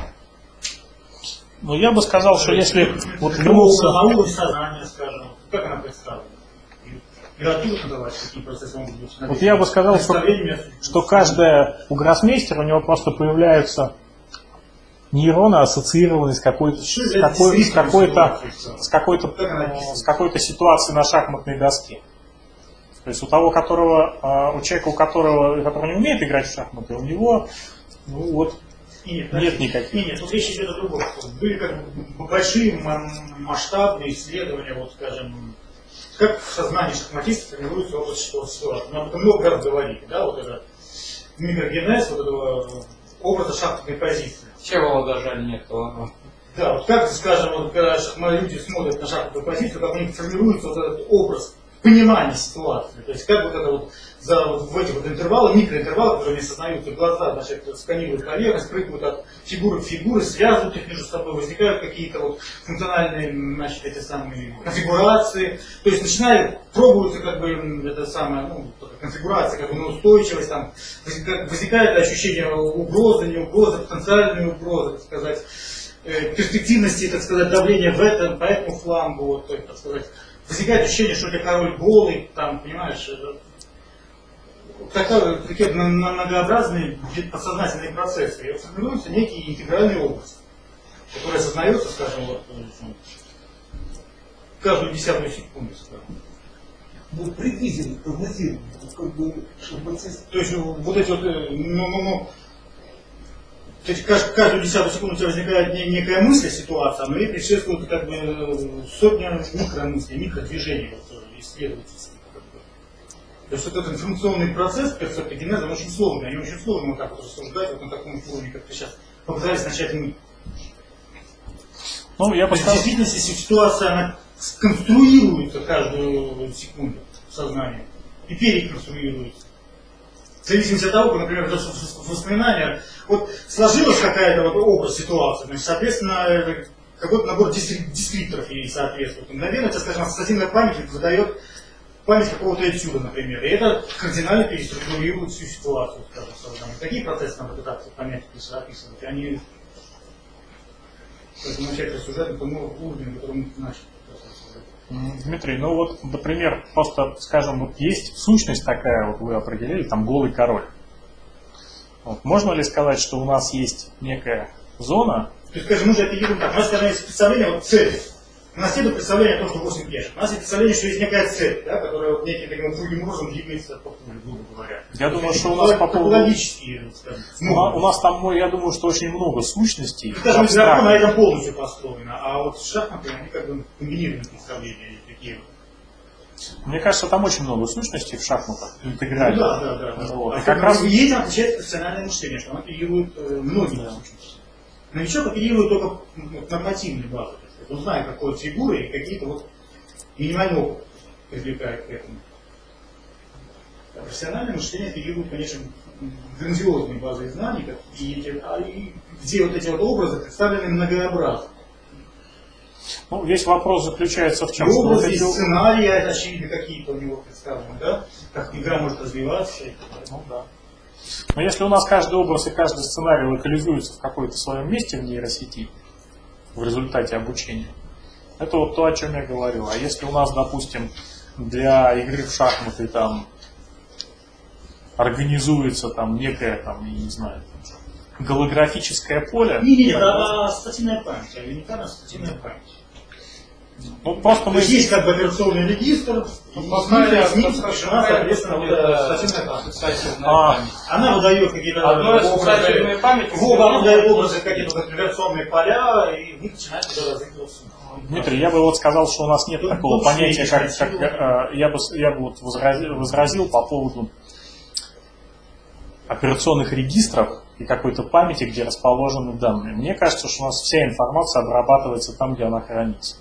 Ну, я бы сказал, что если вот Ну, вернуться... на уровне сознания, скажем, как она представлена? И оттуда задавать, какие процессы могут быть. Вот я бы сказал, что, Представление- что каждая у гроссмейстера, у него просто появляются нейроны, ассоциированные с какой-то Что с за какой, с какой-то действительность? с какой-то Как она э, описана? с какой-то ситуацией на шахматной доске. То есть у того, которого, э, у человека, у которого, который не умеет играть в шахматы, у него, ну вот, Нет, нет никаких. Нет, нет, тут речь идет о другом. Были как бы большие м- масштабные исследования, вот скажем, как в сознании шахматистов формируется образ ситуации. Мы об этом много раз говорили, да, вот это микрогенез вот этого образа шахматной позиции. Всеволода жаль нет. он- Да, вот как, скажем, вот, когда шахматные люди смотрят на шахматную позицию, как у них формируется вот этот образ понимания ситуации. То есть как вот это вот за вот в эти вот интервалы, микроинтервалы, которые не осознаются, глаза, значит, сканируют поверхность, прыгают от фигуры к фигуре, связывают их между собой, возникают какие-то вот функциональные, значит, эти самые конфигурации. То есть начинают, пробуются как бы м, это самое, ну, конфигурация, как бы ну, устойчивость, там, возникает, возникает ощущение угрозы, не угрозы, потенциальной угрозы, так сказать, э, перспективности, так сказать, давления в этом, по этому флангу, вот, то есть, так сказать, возникает ощущение, что у тебя король голый, там, понимаешь, это, такая, такие многообразные подсознательные процессы. И формируется некий интегральный образ, который осознается, скажем, вот, каждую десятую секунду, скажем. Ну, предвидели, прогнозировали. Вот как бы шахматист. То есть ну, вот эти вот, э, ну, ну, ну, то есть кажд- каждую десятую секунду у тебя возникает не- некая мысль, ситуация, но ей предшествует как бы э, сотня микромыслей, микродвижений вот, э, исследовательских. Как бы. То есть вот этот информационный процесс перцептогенеза, он очень сложный, они очень сложно вот так вот рассуждать вот на таком уровне, как ты сейчас попытались начать мы. Ну, я То бы есть в сказал, действительности ситуация, она сконструируется каждую секунду в сознании и переконструируется. В зависимости от того, как, например, это воспоминания, вот сложилась какая-то вот образ ситуации, значит, соответственно, какой-то набор дискри- дескрипторов ей соответствует. Мгновенно, так скажем, ассоциативная память выдает память какого-то этюда, например, и это кардинально переструктурирует всю ситуацию, скажем, в сознании. Такие процессы надо пытаться понять и описывать, они начать рассуждать на том уровне, на котором мы начали. Дмитрий, ну вот, например, просто, скажем, вот есть сущность такая, вот вы определили, там голый король. Вот, можно ли сказать, что у нас есть некая зона? То есть, скажем, мы же это ерунда. У нас, скажем, есть представление вот цели. У нас нет представления о том, что восемь пешек. У нас есть представление, что есть некая цель, да, которая вот неким таким упругим образом двигается по полю, грубо говоря. Я думаю, что у нас по поводу... Топологические, скажем, У нас, у нас там, я думаю, что очень много сущностей. скажем, игроку на абстрактных. этом полностью построено, а вот шахматы, они как бы комбинированные представления такие вот. Мне кажется, там очень много сущностей в шахматах, Ну, интегральных. да, да, да. Вот. А И как раз... и этим отличается профессиональное мышление, что оно оперирует э, многими сущностями. Новичок оперирует только вот, нормативной базой. Он знает, какой фигуры и какие-то вот минимальные опыты привлекает к этому. А профессиональное мышление оперирует, конечно, грандиозной базой знаний, как, и, эти, а, и, где вот эти вот образы представлены многообразно. Ну, весь вопрос заключается в чем? Образы, вот эти... сценарии, очевидно, какие-то у него представлены, да? Как игра может развиваться. Ну, да. Но если у нас каждый образ и каждый сценарий локализуется в какой-то своем месте в нейросети в результате обучения, это вот то, о чем я говорил. А если у нас, допустим, для игры в шахматы там организуется там некое, там, я не знаю, голографическое поле. Не, не, это ассоциативная память, элементарно ассоциативная память. Ну, просто То мы... есть есть как бы операционный регистр, и Пока с ним совершена, соответственно, вот эта ассоциативная память. ассоциативная А. память. Она выдает какие-то Одной ассоциативной памяти образы, она выдает образы какие-то операционные поля, и в них начинает уже разыгрываться. Дмитрий, я бы вот сказал, что у нас нет Тут такого лучше понятия, есть как, красиво. как э, я бы, я бы вот возразил, возразил по поводу операционных регистров и какой-то памяти, где расположены данные. Мне кажется, что у нас вся информация обрабатывается там, где она хранится.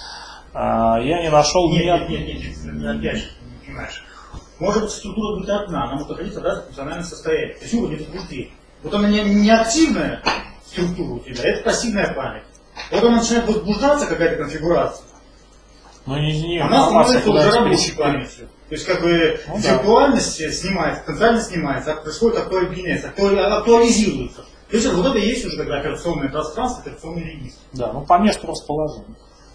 А, я не нашел ни Нет, од- нет, нет, нет, нет, опять же, не понимаешь. Может быть, структура будет одна, она может находиться в разных функциональных состояниях. То есть уровень это внутри. Вот она не, не активная структура у тебя, это пассивная память. Вот она начинает возбуждаться, какая-то конфигурация. ну, не, не, Она информация становится уже куда-то рабочей перес- памятью. То есть как бы Ну да. виртуальность снимается, потенциальность снимается, происходит актуализация, актуализируется. То есть вот это и есть уже тогда операционное пространство, операционный регистр. Да, ну по месту расположения.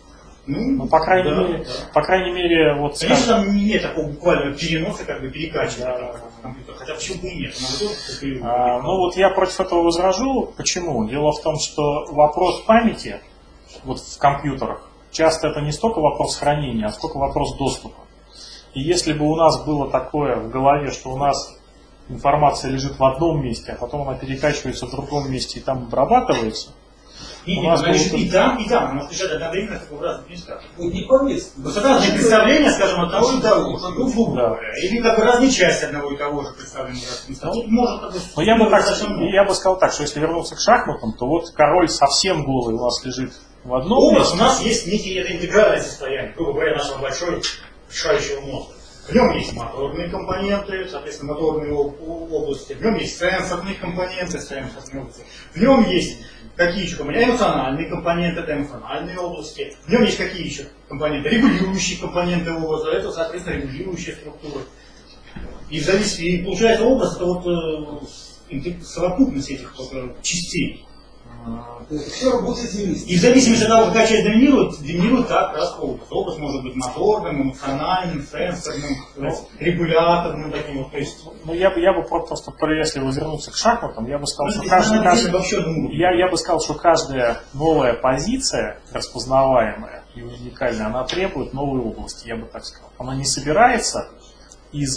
Ну, по крайней да, мере, да. по крайней мере, вот Конечно, скажем, там нет такого буквального переноса, как бы перекачивания Да. в компьютер. Хотя почему бы и нет? Она тоже как бы- а, ну вот я против этого возражу. Почему? Дело в том, что вопрос памяти вот в компьютерах часто это не столько вопрос хранения, а сколько вопрос доступа. И если бы у нас было такое в голове, что у нас информация лежит в одном месте, а потом она перекачивается в другом месте и там обрабатывается, Не, у не, нас она лежит будет- и там, и там. Она может лежать одновременно в разных местах. Вот не по месту. Вот это разные представления, скажем, одного и того же, грубо Да. говоря. Или как бы разные части одного и того же представлены в разных местах. Тут может как бы Но я бы, так, достаточно много. я бы сказал так, что если вернуться к шахматам, то вот король совсем голый у нас лежит в одном Образ у месте. нас есть некий это интегральное состояние, грубо говоря, нашего большой решающего мозга. В нем есть моторные компоненты, соответственно, моторные об- области. В нем есть сенсорные компоненты, сенсорные области. В нем есть какие еще компоненты? Эмоциональные компоненты, это эмоциональные области. В нем есть какие еще компоненты? Регулирующие компоненты образа, это, соответственно, регулирующие структуры. И, в зависимости, и получается образ, это вот э, интег- совокупность этих вот, э, частей. То есть все работает вместе. И в зависимости от того, какая часть доминирует, доминирует так раз образ. Образ может быть моторным, эмоциональным, сенсорным, регуляторным таким вот. То есть, Ну, я бы, я бы просто, если возвернуться к шахматам, я бы сказал, что ну, каждый, она каждый- вообще ну, я, я бы сказал, что каждая новая позиция, распознаваемая и уникальная, она требует новой области, я бы так сказал. Она не собирается из...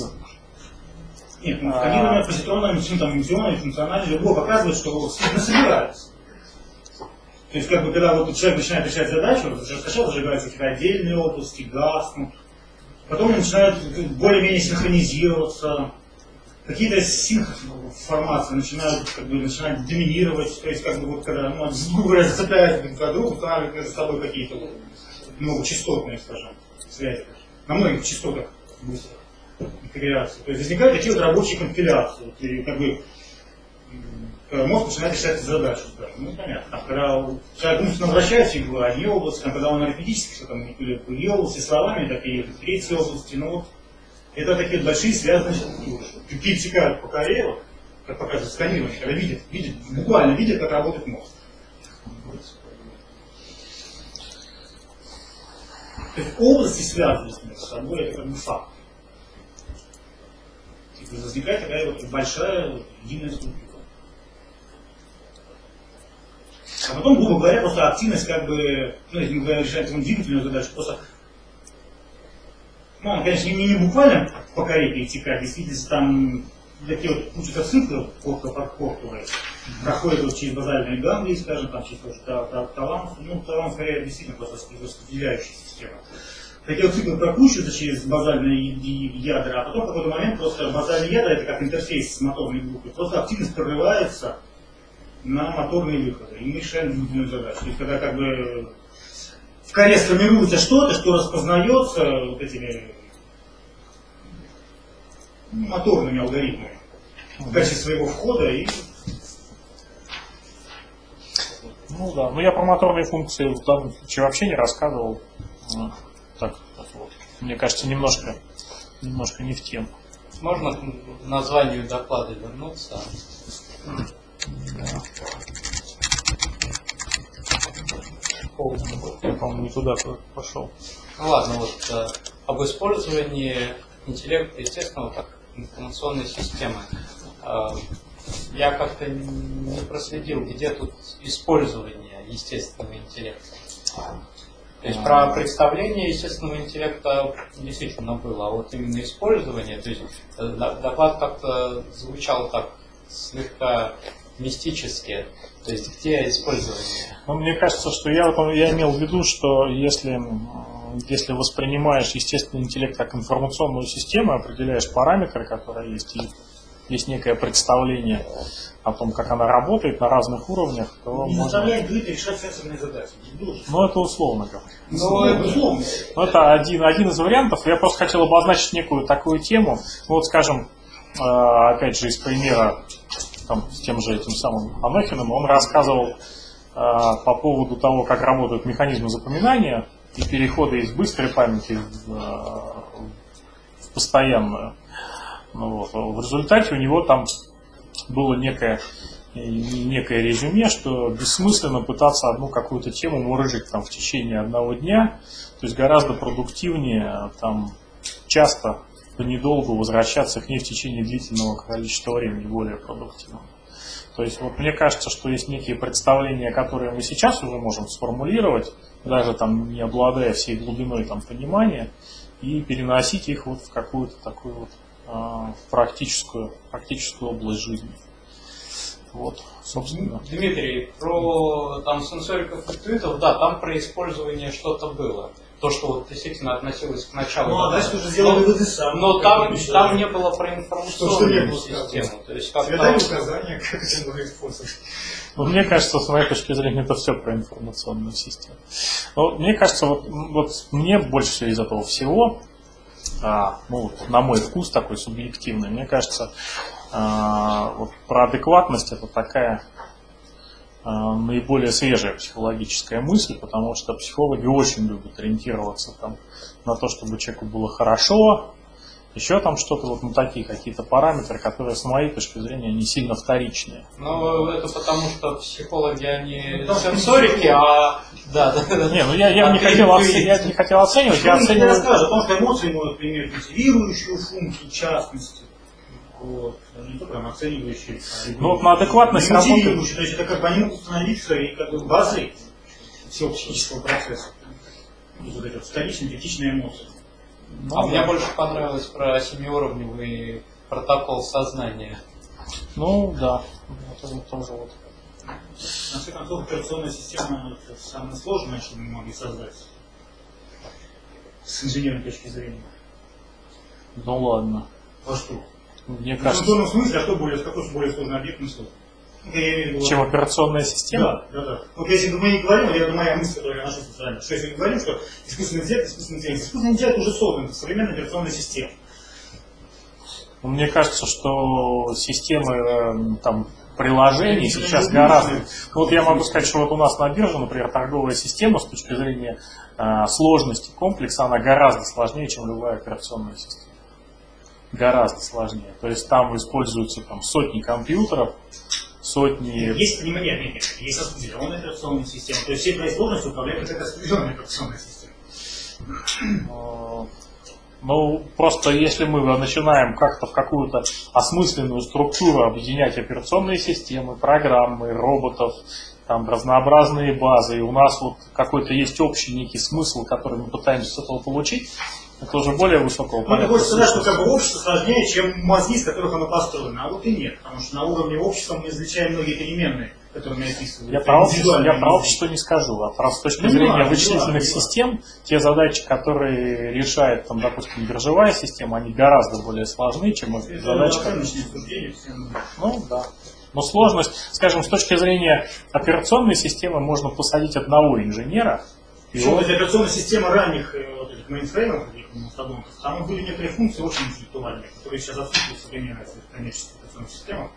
нет, ну, сканирование позитронное, ну, там, эмоциональное, функциональное, любое показывает, что сильно собирается. То есть, как бы, когда вот человек начинает решать задачу, вот, сначала зажигаются какие-то отдельные области, гаснут, потом они начинают более-менее синхронизироваться, какие-то синх-формации начинают, как бы, начинают доминировать, то есть, как бы, вот, когда, ну, грубо говоря, зацепляются друг за друга, устанавливают между собой какие-то, вот, ну, частотные, скажем, связи, на многих частотах конфигурации. То есть, возникают такие вот рабочие конфигурации, вот, и, как бы, когда мозг начинает решать задачу, скажем. Ну, понятно. Там, когда человек умственно вращается, в одни области, там, когда он арифметически что-то манипулирует, в другие области, словами, такие в третьей области, ну вот, это такие большие связанные структуры. Перетекают по коре, вот, как показывает сканирование, когда видят, видят, буквально видят, как работает мозг. То есть области связанности между собой, это как бы факт. И возникает такая вот большая единая структура. А потом, грубо говоря, просто активность, как бы, ну, если мы говорим, решать двигательную задачу, просто, ну, она, конечно, не, не буквально по коре перетекает, действительно, там такие вот куча циклов корковые проходят вот через базальные ганглии, скажем, там через тоже таланс, ну, таланс, скорее, действительно просто распределяющая система. Такие вот циклы прокручиваются через базальные ядра, а потом в какой-то момент просто базальные ядра, это как интерфейс с моторной группой, просто активность прорывается на моторные выходы. И мы решаем нужную задачу. То есть когда как бы в коре сформируется что-то, что распознается вот этими моторными алгоритмами в качестве своего входа и... Ну да, но я про моторные функции в данном случае вообще не рассказывал. Так, вот. Мне кажется, немножко, немножко не в тему. Можно к названию доклада вернуться? Да. Я, по-моему, не туда пошел. Ну ладно, вот э, об использовании интеллекта естественного как информационной системы. Э, я как-то не проследил, где тут использование естественного интеллекта. То есть про представление естественного интеллекта действительно было, а вот именно использование, то есть доклад как-то звучал так слегка мистически, то есть где использование? Ну, мне кажется, что я, я имел в виду, что если, если воспринимаешь естественный интеллект как информационную систему, определяешь параметры, которые есть, и есть некое представление о том, как она работает на разных уровнях, то не можно... заставляет говорить и решать сенсорные задачи. Ну, это условно говоря. Ну, это условно. Ну, это один, один из вариантов. Я просто хотел обозначить некую такую тему. Ну, вот, скажем, опять же, из примера там, с тем же этим самым Анохиным, он рассказывал по поводу того, как работают механизмы запоминания и перехода из быстрой памяти в, в постоянную. Ну, вот. В результате у него там было некое, некое резюме, что бессмысленно пытаться одну какую-то тему мурыжить там в течение одного дня, то есть гораздо продуктивнее там часто недолго возвращаться к ней в течение длительного количества времени, более продуктивно. То есть вот мне кажется, что есть некие представления, которые мы сейчас уже можем сформулировать, даже там не обладая всей глубиной там понимания, и переносить их вот в какую-то такую вот в практическую, практическую область жизни. Вот, собственно. Дмитрий, про там сенсориков и твитов, да, там про использование что-то было. То, что вот действительно относилось к началу. Ну, а дальше уже сделали выводы сами. Но там, там не было про информационную что, что систему. То есть как Цвета и указания, как это можно использовать. Ну, мне кажется, с моей точки зрения, это все про информационную систему. Но мне кажется, вот, вот мне больше всего из этого всего, а, ну, на мой вкус такой субъективный, мне кажется, а, вот про адекватность это такая а, наиболее свежая психологическая мысль, потому что психологи очень любят ориентироваться там, на то, чтобы человеку было хорошо, еще там что-то, вот на такие какие-то параметры, которые, с моей точки зрения, не сильно вторичные. Ну, это потому что психологи, они сенсорики, а... Да, да, да. Не, ну я, я, не, хотел оце... я не хотел оценивать, я оцениваю... Я расскажу о том, что эмоции могут иметь мотивирующую функцию, в частности. Вот. Не только там оценивающие. Ну вот на адекватность работает. То есть это как бы они могут становиться и как бы базой всего психического процесса. Вот эти вот вторичные, третичные эмоции. Ну, а да. мне больше понравилось про семиуровневый протокол сознания. Ну да, это вот тоже вот. В конце концов, операционная система это самое сложное, что мы могли создать с инженерной точки зрения. Ну ладно. А что? Мне В кажется, информационном смысле, а что более, какой более сложный объект на сложный? чем операционная система? Да, да, да. Вот если бы мы не говорим, это моя мысль, которую я ношу специально, что если мы говорим, что искусственный интеллект, искусственный интеллект, искусственный интеллект уже создан в современной операционной системе. Мне кажется, что системы там приложений сейчас гораздо... Вот я могу сказать, что вот у нас на бирже, например, торговая система с точки зрения э, сложности комплекса, она гораздо сложнее, чем любая операционная система. Гораздо сложнее. То есть там используются там, сотни компьютеров, сотни... Есть понимание, нет, нет, есть распределенная операционная система. То есть всей твоей сложностью управляет как распределенная операционная система. Ну, просто если мы начинаем как-то в какую-то осмысленную структуру объединять операционные системы, программы, роботов, там разнообразные базы, и у нас вот какой-то есть общий некий смысл, который мы пытаемся с этого получить, это уже более высокого порядка. Ну, ты хочешь сказать, что как бы общество сложнее, чем мозги, из которых оно построено. А вот и нет, потому что на уровне общества мы изучаем многие переменные, которые мы описываем. Я про общество, я про общество не скажу, а про с точки ну, зрения да, вычислительных да, систем, те задачи, которые решает, там, допустим, биржевая система, они гораздо более сложны, чем это задачи, которые... которые... Ну, да. Но сложность, скажем, с точки зрения операционной системы, можно посадить одного инженера. И Причем он... вот операционная система ранних э, вот этих мейнфреймов, там были некоторые функции очень интеллектуальные, которые сейчас отсутствуют в современных коммерческих операционных системах.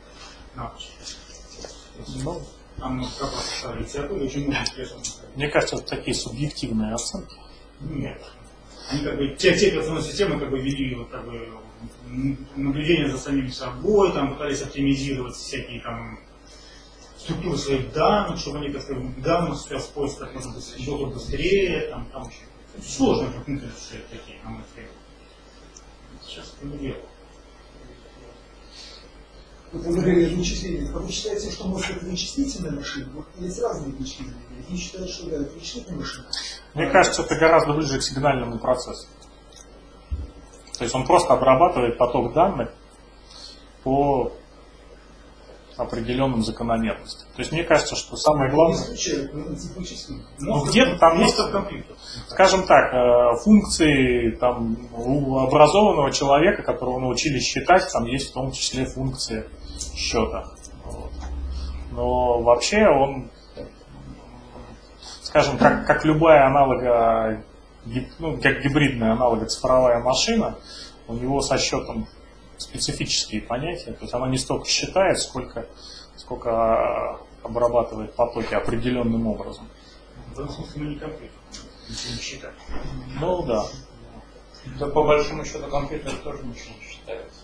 Ну, там как раз литературе очень много интересного. Мне кажется, это такие субъективные оценки. Нет. Они как бы, те, те операционные системы как бы вели вот, как бы, наблюдение за самим собой, там пытались оптимизировать всякие там структуры своих данных, чтобы они как-то данных с поиска как можно было быстрее, там, там еще. Это сложные функции такие, на мой взгляд. Сейчас это не дело. Вот вы говорили о вычислениях. А вы считаете, что мозг это вычислительная машина? Вот есть разные вычисления. Они считают, что да, это вычислительная машина. Мне кажется, это гораздо ближе к сигнальному процессу. То есть он просто обрабатывает поток данных по определенным закономерностям. То есть мне кажется, что самое главное... Ну, где-то там есть, скажем так, функции там, у образованного человека, которого научились считать, там есть в том числе функции счета. Вот. Но вообще он, скажем, как, как любая аналога, ну, как гибридная аналого-цифровая машина, у него со счетом специфические понятия, то есть она не столько считает, сколько, сколько обрабатывает потоки определенным образом. В этом смысле мы не компьютер, ничего не считаем. Ну да. Да по большому счету компьютер тоже ничего не считается.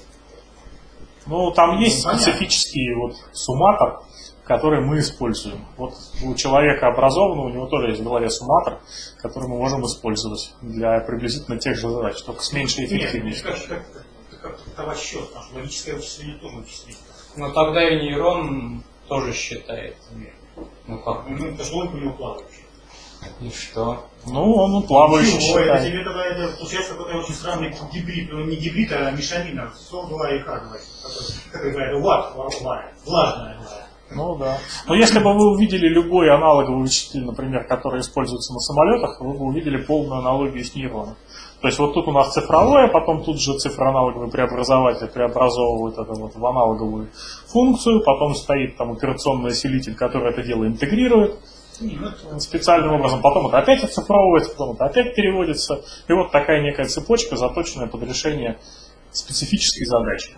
Ну там есть Ну, специфический вот сумматор, который мы используем. Вот у человека образованного, у него тоже есть в голове сумматор, который мы можем использовать для приблизительно тех же задач, только с меньшей эффективностью. Нет, как, как, как расчет, потому что логическое вычисление тоже вычислительное. Но тогда и нейрон тоже считает. Нет. Ну как? Ну, это же логика у него плавающая. И что? Ну, он плавающий Чего? Это считает. тебе тогда это получается какой-то очень странный гибрид, ну не гибрид, а мешанина, сол два и хар два. Какая-то ват, влажная. Ну да. Но если бы вы увидели любой аналоговый вычислитель, например, который используется на самолетах, вы бы увидели полную аналогию с нейроном. То есть вот тут у нас цифровое, потом тут же цифроаналоговый преобразователь преобразовывает это вот в аналоговую функцию, потом стоит там операционный усилитель, который это дело интегрирует специальным образом, потом это опять оцифровывается, потом это опять переводится. И вот такая некая цепочка, заточенная под решение специфической задачи.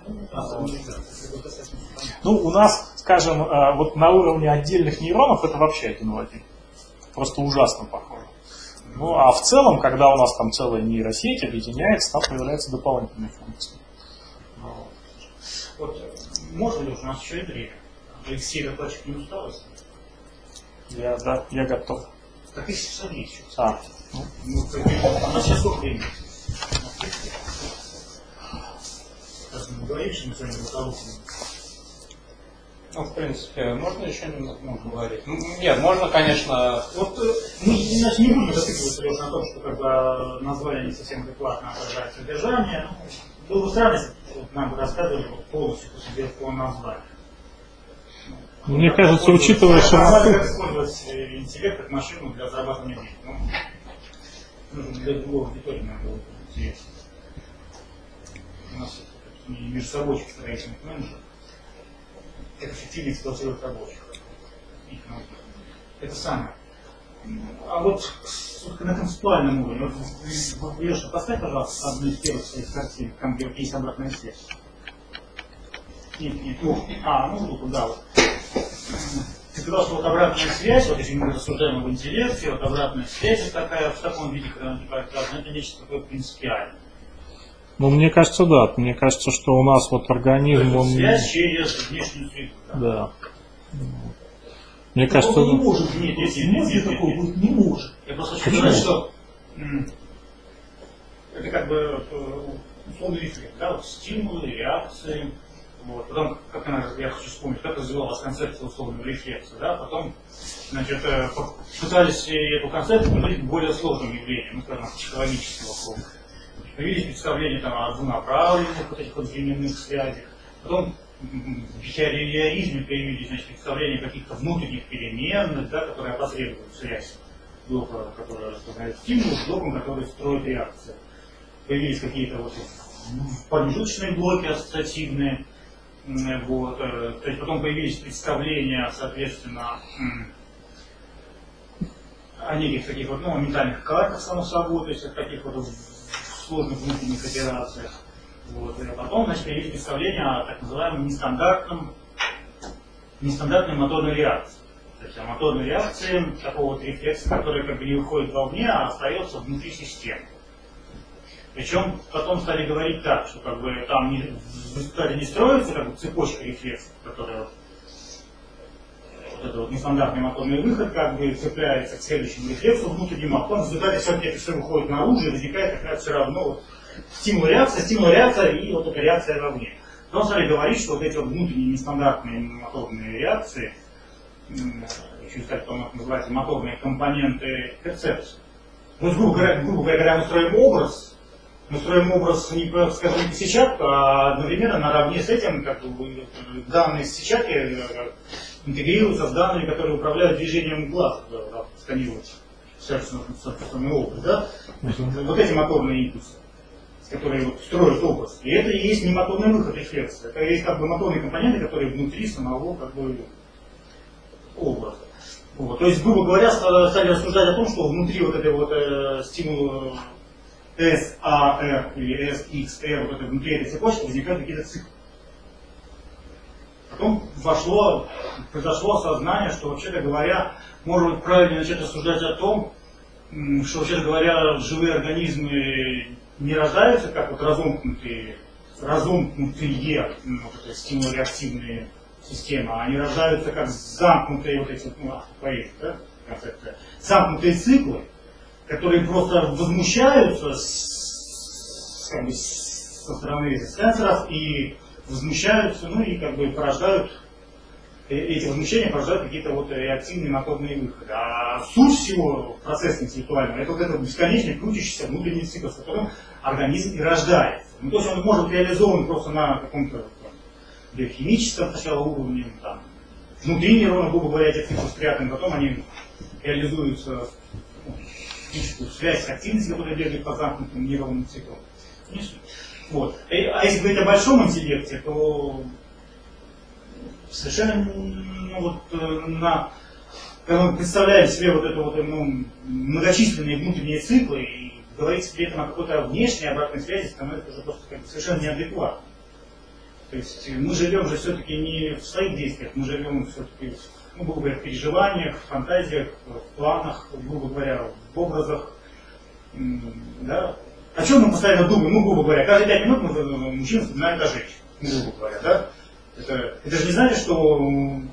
Ну, у нас, скажем, вот на уровне отдельных нейронов это вообще один в один. Просто ужасно похоже. Ну, а в целом, когда у нас там целая нейросеть объединяется, там появляются дополнительные функции. Вот, можно ли, у нас еще и время. Алексей докладчик не усталость? Я, да, я готов. Так и садись еще. А, ну. Ну, у нас сейчас сколько времени? Сейчас мы говорим, что мы с вами руководствуем. Ну, в принципе, можно еще немного ну, говорить? Ну, нет, можно, конечно... Вот мы иначе не будем зацикливаться лишь на том, что как бы, название не совсем адекватно отражает содержание. Ну, было бы странно, если вот, нам бы рассказывали полностью после по названию. Мне кажется, учитывая широту... Как использовать интеллект как машину для зарабатывания денег. Ну, нужно для другого аудитории надо было интересно. У нас межсобойчик строительных менеджеров. Как эффективно эксплуатировать рабочих. Это самое. А вот на концептуальном уровне, вот, Леша, поставь, пожалуйста, одну из первых своих картин, там, где есть обратная связь. Нет, нет, ну, а, ну, вот, да, вот. Ты сказал, что вот обратная связь, вот если мы рассуждаем об интеллекте, вот обратная связь такая, в таком виде, когда она такая, это нечто такое принципиальное. Ну, мне кажется, да. Мне кажется, что у нас вот организм, он... Связь через внешнюю среду. Да. Мне Так кажется... он не может. Нет, нет, нет, Мозг нет, такого нет, быть не может. Я просто хочу сказать, что м, это как бы условный рефлекс, да, вот стимулы, реакции. Вот. Потом, как она, я хочу вспомнить, как развивалась концепция условного рефлекса, да, потом, значит, пытались эту концепцию превратить в более сложным явлением, ну, скажем, психологического круга. Появились представления там, о двунаправленных вот этих вот временных связях. Потом в бихевиоризме появились, значит, представления каких-то внутренних переменных, да, которые опосредуют связь блока, который располагает стимул, с блоком, который строит реакцию. Появились какие-то вот промежуточные блоки ассоциативные. Вот, то есть потом появились представления, соответственно, о неких таких вот, ну, ментальных картах, само собой, то есть о таких вот сложных внутренних операциях. Вот. И потом, значит, появились представления о так называемом нестандартном, нестандартной моторной реакции. То есть о моторной реакции такого вот рефлекса, который как бы не выходит вовне, а остается внутри системы. Причем потом стали говорить так, что как бы там не, в результате не строится как бы цепочка рефлексов, которая вот этот вот нестандартный моторный выход как бы цепляется к следующему рефлексу внутреннему, а потом в результате все-таки это все выходит наружу и возникает как раз все равно вот стимул-реакция, стимул-реакция и вот эта реакция вовне. Потом стали говорить, что вот эти вот внутренние нестандартные моторные реакции, еще сказать, что называется моторные компоненты перцепции. То есть, грубо говоря, грубо говоря, когда мы строим образ, мы строим образ не по, скажем, по сетчатку, а одновременно наравне с этим как бы, данные с сетчатки интегрируются с данными, которые управляют движением глаза, да, сканировать собственный образ. Да? Вот эти моторные импульсы, которые вот строят образ. И это и есть не моторный выход рефлекса. Это есть как бы моторные компоненты, которые внутри самого как бы, образа. Вот. То есть, грубо говоря, стали рассуждать о том, что внутри вот этой вот э, стимула эс а эр или эс икс эр, вот это, внутри этой цепочки возникают какие-то циклы. Потом вошло, произошло осознание, что, вообще-то говоря, может быть правильно начать рассуждать о том, что, вообще-то говоря, живые организмы не рождаются как вот разомкнутые, разомкнутые ну, вот стимулореактивные системы, а они рождаются как замкнутые вот эти, ну, поэты, да, концепция, замкнутые циклы, которые просто возмущаются с, как бы, со стороны сенсоров и возмущаются, ну и как бы порождают, эти возмущения порождают какие-то вот реактивные моторные выходы. А суть всего процесса интеллектуального это вот этот бесконечный крутящийся внутренний цикл, с которым организм и рождается. Ну, то есть он может быть реализован просто на каком-то биохимическом сначала уровне, там, внутри нейрона, грубо говоря, эти циклы спрятаны, потом они реализуются в связь с активностью, которая бегает по замкнутым нейронным циклам. Вот. А если говорить о большом интеллекте, то совершенно ну, вот, на, когда мы представляем себе вот это вот, ну, многочисленные внутренние циклы и говорить при этом о какой-то внешней обратной связи, становится уже просто как бы совершенно неадекватно. То есть мы живем же все-таки не в своих действиях, мы живем все-таки, ну, грубо говоря, в переживаниях, в фантазиях, в планах, грубо говоря, в образах. Да? О чем мы постоянно думаем? Ну, грубо говоря, каждые пять минут мы, мужчина вспоминает о женщине, ну, грубо говоря. Да? Это, это же не значит, что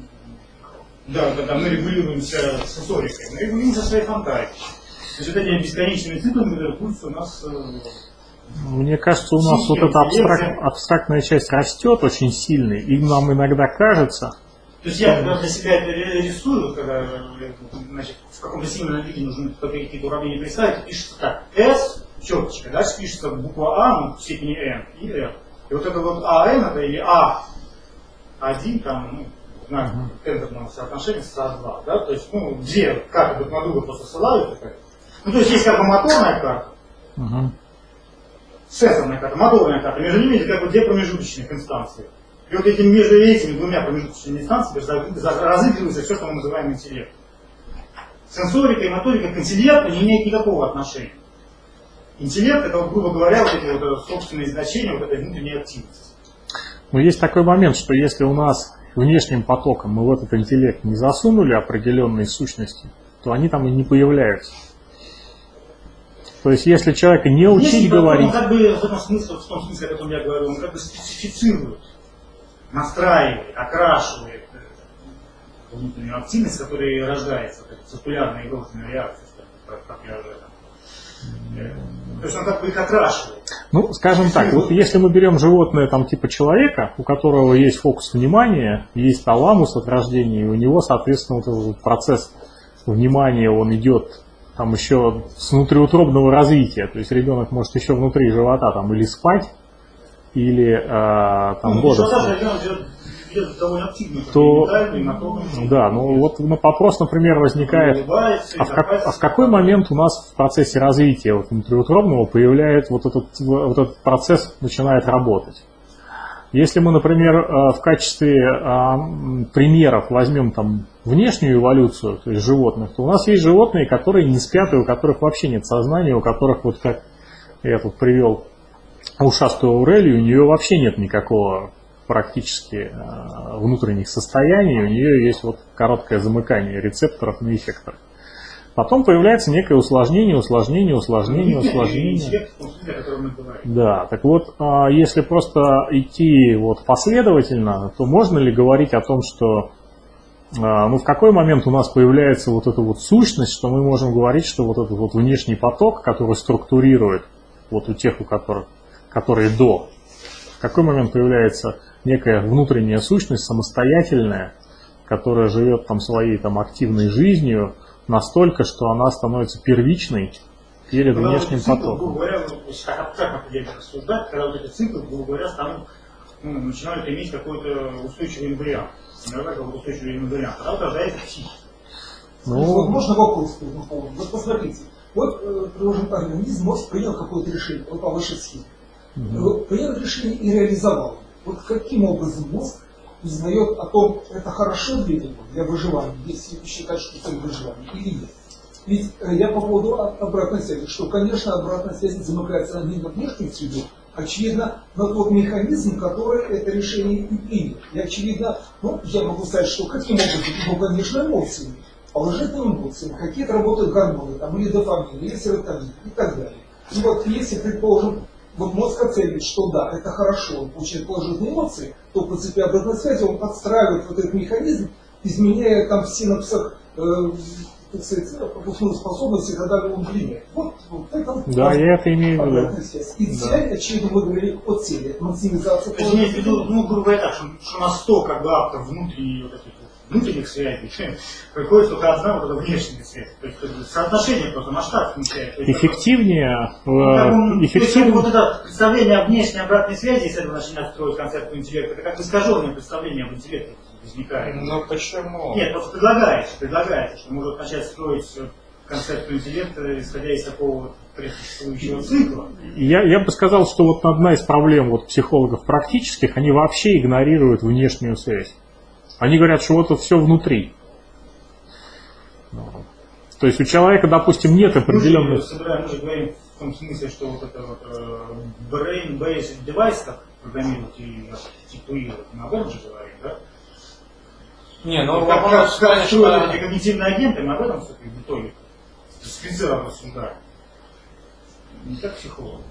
да, да, да, мы регулируемся сенсорикой, мы регулируемся своей фантазией. То есть вот этими бесконечными циклами, которые пусть у нас... Мне кажется, у нас вот эта абстрак, абстрактная часть растет очень сильно, и нам иногда кажется... То есть я когда для себя это рисую, когда значит, в каком-то сильном виде нужно какие-то уравнения представить, пишется так, S, черточка, дальше пишется буква А, ну, в степени N и R. И вот это вот а эн, это или А один, там, ну, знак тендерного соотношения с А два, да, то есть, ну, две карты друг на друга просто ссылаются. Ну, то есть есть как бы моторная карта, uh-huh. сенсорная карта, моторная карта, между ними как бы две промежуточных инстанции. И вот этим, между этими двумя промежуточными инстанциями разыгрывается все, что мы называем интеллектом. Сенсорика и моторика к интеллекту не имеют никакого отношения. Интеллект это, грубо говоря, вот эти вот собственные значения вот этой внутренней активности. Но есть такой момент, что если у нас внешним потоком мы в этот интеллект не засунули определенные сущности, то они там и не появляются. То есть если человека не учить если говорить... Он как бы в этом смысле, в том смысле, о котором я говорю, он как бы специфицирует, настраивает, окрашивает внутреннюю активность, которая рождается, циркулярная игрушечная реакция, как я уже То есть он как бы их окрашивает. Ну, скажем так, вот если мы берем животное там типа человека, у которого есть фокус внимания, есть таламус от рождения, и у него, соответственно, вот этот процесс внимания, он идет там еще с внутриутробного развития. То есть ребенок может еще внутри живота там или спать, или э, там ну, бодрствовать. Довольно активно, то, натурно, да, ну вот вопрос, например, возникает, а в, как, а в какой момент у нас в процессе развития вот, внутриутробного появляется вот этот, вот этот процесс начинает работать? Если мы, например, в качестве примеров возьмем там внешнюю эволюцию, то есть животных, то у нас есть животные, которые не спят, и у которых вообще нет сознания, у которых, вот как я тут привел ушастую Аурелию, у нее вообще нет никакого практически внутренних состояний, у нее есть вот короткое замыкание рецепторов на эффекторах. Потом появляется некое усложнение, усложнение, усложнение, усложнение. Да, так вот, если просто идти вот последовательно, то можно ли говорить о том, что ну, в какой момент у нас появляется вот эта вот сущность, что мы можем говорить, что вот этот вот внешний поток, который структурирует вот у тех, у которых, которые до, в какой момент появляется некая внутренняя сущность, самостоятельная, которая живет там своей там активной жизнью, настолько, что она становится первичной перед когда внешним вот цикл, потоком. грубо говоря, вот, как абстрактно определенно рассуждать, когда вот эти циклы, грубо говоря, станут, ну, начинают иметь какой-то устойчивый инвариант. Какой-то устойчивый инвариант. Тогда вот рождается психика. Ну, Вот можно вопрос по этому поводу? Вот посмотрите, вот, э, предложим организм, мозг принял какое-то решение, вот по вашей схеме. угу. Принял решение и реализовал. Вот каким образом мозг узнает о том, это хорошо для него, для выживания, если считать, что цель выживания, или нет. Ведь э, я по поводу обратной связи, что, конечно, обратная связь замыкается не на внешнюю среду, очевидно, на тот механизм, который это решение и принял. И очевидно, ну, я могу сказать, что каким образом, ну, конечно, эмоциями, положительными эмоциями, какие-то работают гормоны, там, или дофамин, или серотонин, и так далее. И вот если, предположим, вот мозг оценит, что да, это хорошо, он получает положительные эмоции, то в принципе обратной связи он подстраивает вот этот механизм, изменяя там в синапсах, э, так сказать, пропускную способность, и тогда он влияет. Вот, вот это Да, я это имею в виду. обратная связь. И Да. цель, очевидно, мы говорили о цели, максимизация. То есть имеется в виду, ну, грубо говоря, так, что, что на сто как бы актов внутренних, вот этих вот внутренних связей приходит только одна вот эта внешняя связь. То есть как бы, соотношение просто, масштаб смещает. Эффективнее, Ну, э, эффективнее. вот это представление о внешней обратной связи, если это начинает строить концепцию интеллекта, это как искаженное представление об интеллекте возникает. Ну почему? Нет, просто предлагаете, предлагаете, что может начать строить концепцию интеллекта, исходя из такого вот предсуществующего цикла. Я, я бы сказал, что вот одна из проблем вот психологов практических, они вообще игнорируют внешнюю связь. Они говорят, что вот это все внутри. То есть у человека, допустим, нет определенных... Мы же, собираем, мы же говорим в том смысле, что вот это вот brain-based device, как программировать и архитектурировать, мы об этом же говорим, да? Не, ну как, вопрос, как, как строят конечно, эти когнитивные агенты, мы об этом все-таки в итоге специально рассуждаем. Не как психолог.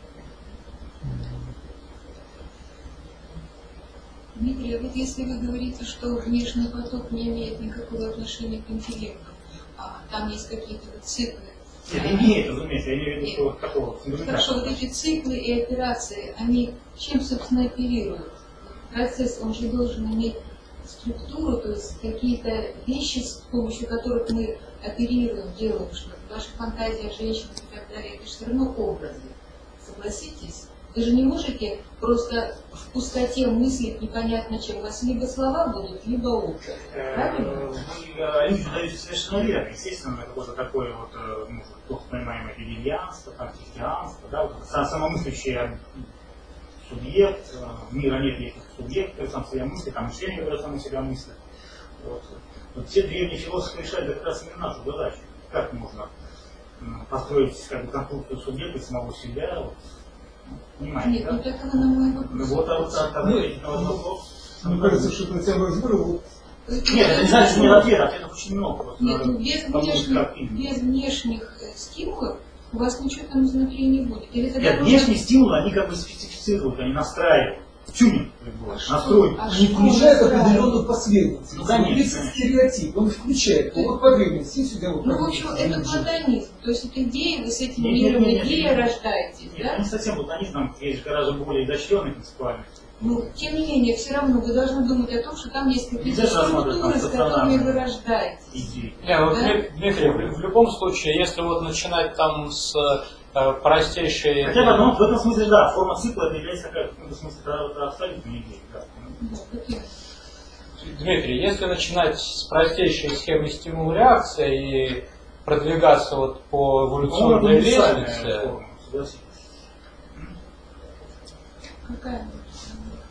Дмитрий, а вот если вы говорите, что внешний поток не имеет никакого отношения к интеллекту, а там есть какие-то вот циклы. Нет, не имеет, разумеется, я имею в виду, что вот такого Хорошо, вот эти циклы и операции, они чем, собственно, оперируют? Процесс, он же должен иметь структуру, то есть какие-то вещи, с помощью которых мы оперируем, делаем что-то. Ваша фантазия женщин и так далее, это же все равно образы. Согласитесь? Вы же не можете просто в пустоте мыслить непонятно чем. У вас либо слова будут, либо образ. Правильно? Люди дают совершенно верно. Естественно, какое-то такое вот, ну, плохо понимаемое гегельянство, христианство, да, вот самомыслящий субъект, мира нет никаких субъектов, сам себя мысли, там мышление, которое само себя мыслит. Вот. Вот те древние философы решают как раз именно нашу задачу. Как можно построить как бы, конструкцию субъекта самого себя. Вот. Понимаете, Нет, да? ну так на мой вопрос. Ну вот, а вот так, так, ответить на этот вопрос. Мне кажется, что это тебя возьму, вот Нет, это не значит, что нет ответа, ответов очень много. Просто Нет, ну без потому что внешних, как именно. без внешних э, стимулов у вас ничего там изнутри не будет. Или тогда Нет, нужно- внешние стимулы, они как бы специфицируют, они настраивают. Тюнинг, как бы, настрой. А не что включает настраивает? определенную последовательность. Ну, конечно, Есть конечно. стереотип, он включает. Ну, вот потребность, есть у тебя вот Ну, в общем, это потребность. платонизм. То есть это идея, вы с этим Нет, нет, миром нет, нет, идеи нет. рождаетесь, Нет, да? не совсем платонизм, там есть гораздо более изощренный концептуальный. Ну, тем не менее, все равно вы должны думать о том, что там есть какие-то Нельзя рассматривать структуры, с которыми концептуально. вы рождаетесь. идеи. Не, ну, Да? Дмит- Дмитрий, в, в любом случае, если вот начинать там с э, простейшей... Хотя бы, ну, в этом смысле, да, форма цикла это является какая-то, в каком-то смысле, это абсолютная идея. Да. Да, какие? Дмитрий, если начинать с простейшей схемы стимул-реакции и продвигаться вот по Ну, эволюционной универсальная лестнице, форма, согласитесь. Какая?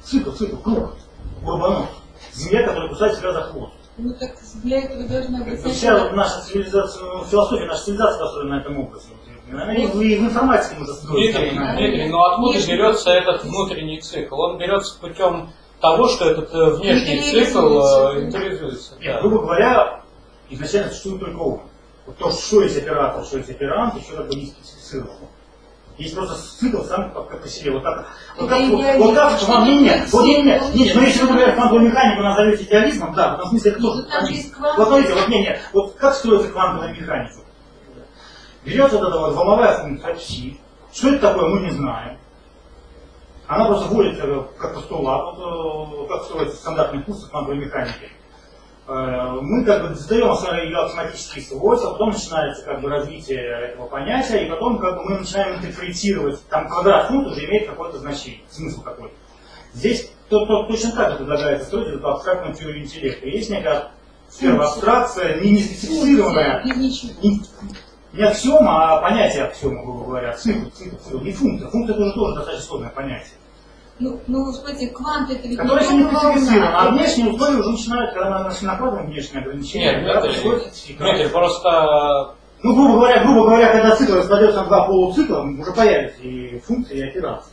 Цикл, цикл, круг, урбанот. Змея, которая кусает себя за хвост. Ну так для этого должна быть... Это вся наша цивилизация, ну, философия, наша цивилизация построена на этом образе. Она и в, и в информатике мы застроили. Дмитрий, Дмитрий, но откуда берется этот внутренний цикл? Он берется путем того, что этот э, внешний цикл э, интеризуется. Нет, Да. грубо говоря, изначально существует только опыт. Вот то, что есть оператор, что есть оперант, еще как бы не специфицировано. Есть просто цикл сам как, как по себе. Вот так, вот как, вот, вот как вам не нет. Вот не нет. Нет, но если вы, например, квантовую механику назовете идеализмом, да, в этом смысле это тоже. Вот смотрите, вот не, не, вот как строится квантовая механика? Берется вот эта вот волновая функция пси. Что это такое, мы не знаем. Она просто вводится как постулат, вот, как строится стандартный курс квантовой механики. Мы как бы задаем ее автоматические свойства, потом начинается как бы развитие этого понятия, и потом как бы мы начинаем интерпретировать, там квадрат функции уже имеет какое-то значение, смысл какой-то. Здесь то, то, точно так же предлагается строить эту абстрактную теорию интеллекта. Есть некая сфера абстракция, не специфицированная, не, не аксиома, а понятие аксиома, грубо говоря, цикл, цикл, цикл, не функция. Функция тоже, тоже достаточно сложное понятие. Ну, ну, смотрите, квант это ведь Которое еще не не специфицировано, а внешние условия уже начинают, когда мы накладываем внешние ограничения. Нет, Дмитрий, Дмитрий, просто... Ну, грубо говоря, грубо говоря, когда цикл распадется на два полуцикла, уже появится и функция, и операция.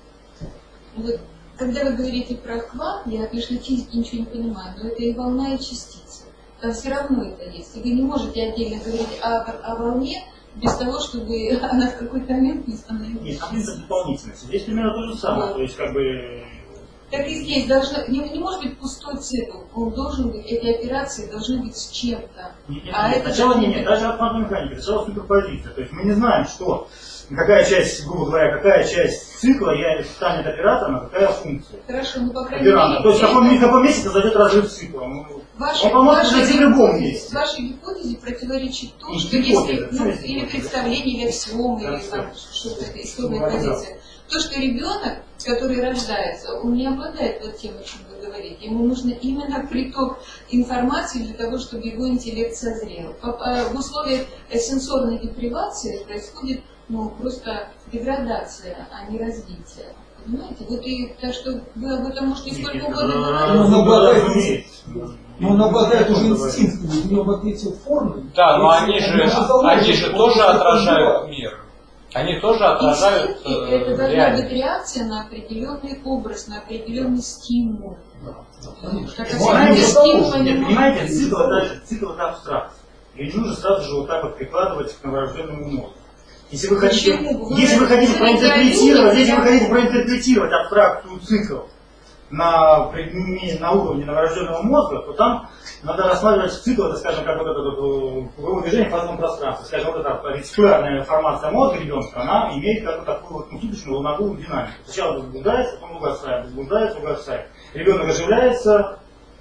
Вот, когда вы говорите про квант, я, конечно, физики ничего не понимаю, но это и волна, и частица. Там все равно это есть. И вы не можете отдельно говорить о, о волне, без того, чтобы она в какой-то момент не становилась. Нет, там принцип дополнительности. Здесь примерно то же самое. Да. То есть, как бы... Так и здесь должно, не, не может быть пустой цикл. Он должен быть, эти операции должны быть с чем-то. Нет, нет, А нет. это Сначала же- нет, нет, даже от квантовой механики, сначала суперпозиция. То есть мы не знаем, что, какая часть, грубо говоря, какая часть цикла я станет оператором, а какая функция. Хорошо, ну по крайней Оператора. мере, То есть в каком, это- в каком месте зайдет разрыв цикла. Ну, Вашей, он поможет вашей найти в любом гипотезе- месте. вашей гипотезе противоречит то, И что гипотеза, если, что ну, есть или гипотеза? представление, или аксиомы, или Да, там всё. что-то, это исходная Ну, да. позиция. То, что ребенок, который рождается, он не обладает вот тем, о чем вы говорите. Ему нужно именно приток информации для того, чтобы его интеллект созрел. По- по- В условиях сенсорной депривации происходит ну, просто деградация, а не развитие. Понимаете? Вот и так что вы об этом можете сколько Нет, угодно это говорить. Ну, обладает- разумеется. Но он обладает уже инстинктом, у него в отличие от формы. Да, но если они он же, не заложит, они же он тоже просто отражают развивает. мир. Они тоже отражают Инстинкты — это э, должна быть реальность. реакция на определенный образ, на определенный стимул. Так как Понимаете, всегда стимул, они нет, могут- понимаете, цикл это, цикл это абстракция. И не нужно сразу же вот так вот прикладывать к новорожденному мозгу. Если вы хотите, Почему? Вы если вы хотите говорите о проинтерпретировать, людях, если вы да? хотите проинтерпретировать абстракцию цикл на, при- на уровне новорожденного мозга, то там надо рассматривать цикл, это, скажем, как вот это вот, круговое движение в фазовом пространстве. Скажем, вот эта ретикулярная формация мозга ребенка, она имеет как такую вот суточную волновую динамику. Сначала возбуждается, потом угасает, возбуждается, угасает. Ребенок оживляется,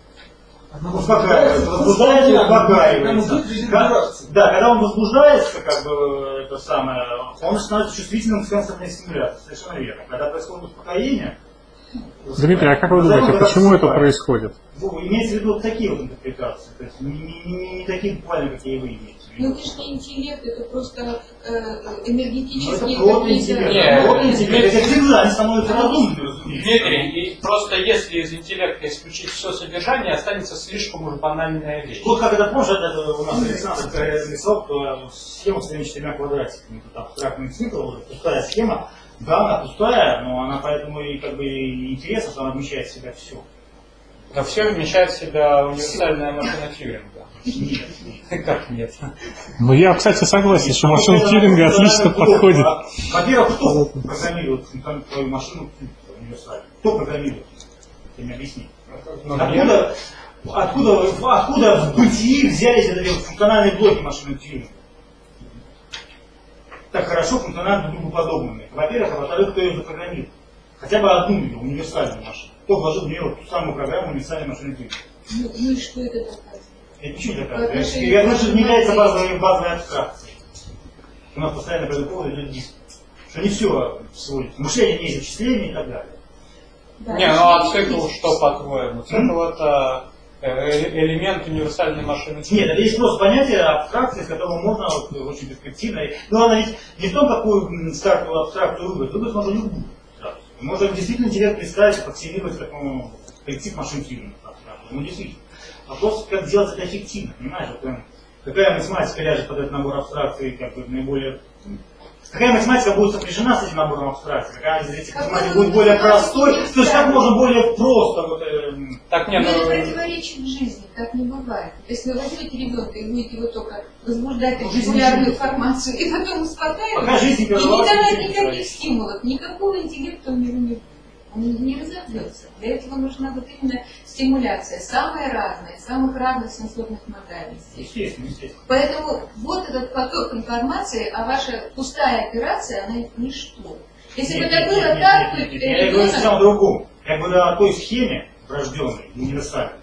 успокаивается, возбуждается, успокаивается. Как- да, когда он возбуждается, как бы это самое, он становится чувствительным к сенсорной стимуляции. Совершенно верно. Когда происходит успокоение. Дмитрий, а как вы думаете, почему это происходит? Ну, имеется в виду вот такие вот интерпретации, то есть не, не, не, не такие буквально, какие вы имеете в Ну виду. это же не интеллект, это просто э, Ну, это энергетические плотный какие-то... интеллект. Нет, Плотный интеллект. Дмитрий. Это всегда они становятся разумными, разумеется. Дмитрий, и просто если из интеллекта исключить все содержание, останется слишком уж банальная вещь. Вот как это помнишь, это у нас Александр нарисовал э, схему с тремя четырьмя квадратиками. Тут абстрактный цикл, уже пустая схема. Да, она пустая, но она поэтому и как бы и интересна, что она вмещает в себя все. Да все вмещает в себя универсальная машина Тьюринга. Нет, нет. Как нет? Ну, я, кстати, согласен, что машина Тьюринга отлично Кто? подходит. Во-первых, кто программирует твою машину универсальную? Кто программирует? Ты мне объясни. Ну, Откуда, откуда, откуда в бытии взялись эти функциональные блоки машины Тьюринга? Так хорошо функционально друг другу подобными. Во-первых, а во-вторых, кто ее запрограммировал? Хотя бы одну ее, универсальную машину. Кто вложил в нее вот ту самую программу универсальной машины Тьюринга? Ну, ну и что это доказывает? Это ничего не По доказывает. отношению Я говорю, что это не является к базовой, базовой абстракцией. У нас постоянно по этому поводу идет диск. Что не все сводится. Мышление не есть вычисление и так далее. Да, Не, ну а мышление цикл есть. что по-твоему? Цикл это э, элемент универсальной машины Нет, Тьюринга. это есть просто понятие абстракции, с которого можно вот, очень перспективно. Но она ведь не в том, какую м, стартовую абстракцию выбрать. Выбрать можно любую абстракцию. Можно действительно интеллект представить, аппроксимировать как ну, коллектив машин тюнинга. Ну, действительно. Вопрос, как сделать это эффективно, понимаешь? Вот, какая математика ляжет под этот набор абстракций, как бы наиболее... Какая математика будет сопряжена с этим набором абстракций? Какая из математика будет более простой? То есть как можно более просто... Вот, э... Так, нет, это ну... противоречит жизни, так не бывает. Если вы возьмете ребенка и будете его только возбуждать регулярную информацию и потом успокаивать, Пока жизнь и не первого давать раза никаких стимулов, никакого интеллекта у него не будет. Он не разовьется. Для этого нужна вот именно стимуляция, самая разная, самых разных сенсорных модальностей. Естественно, естественно. Поэтому вот этот поток информации, а ваша пустая операция, она ничто. Если бы это было так, то я говорю совсем о другом. Я говорю о той схеме врожденной, универсальной,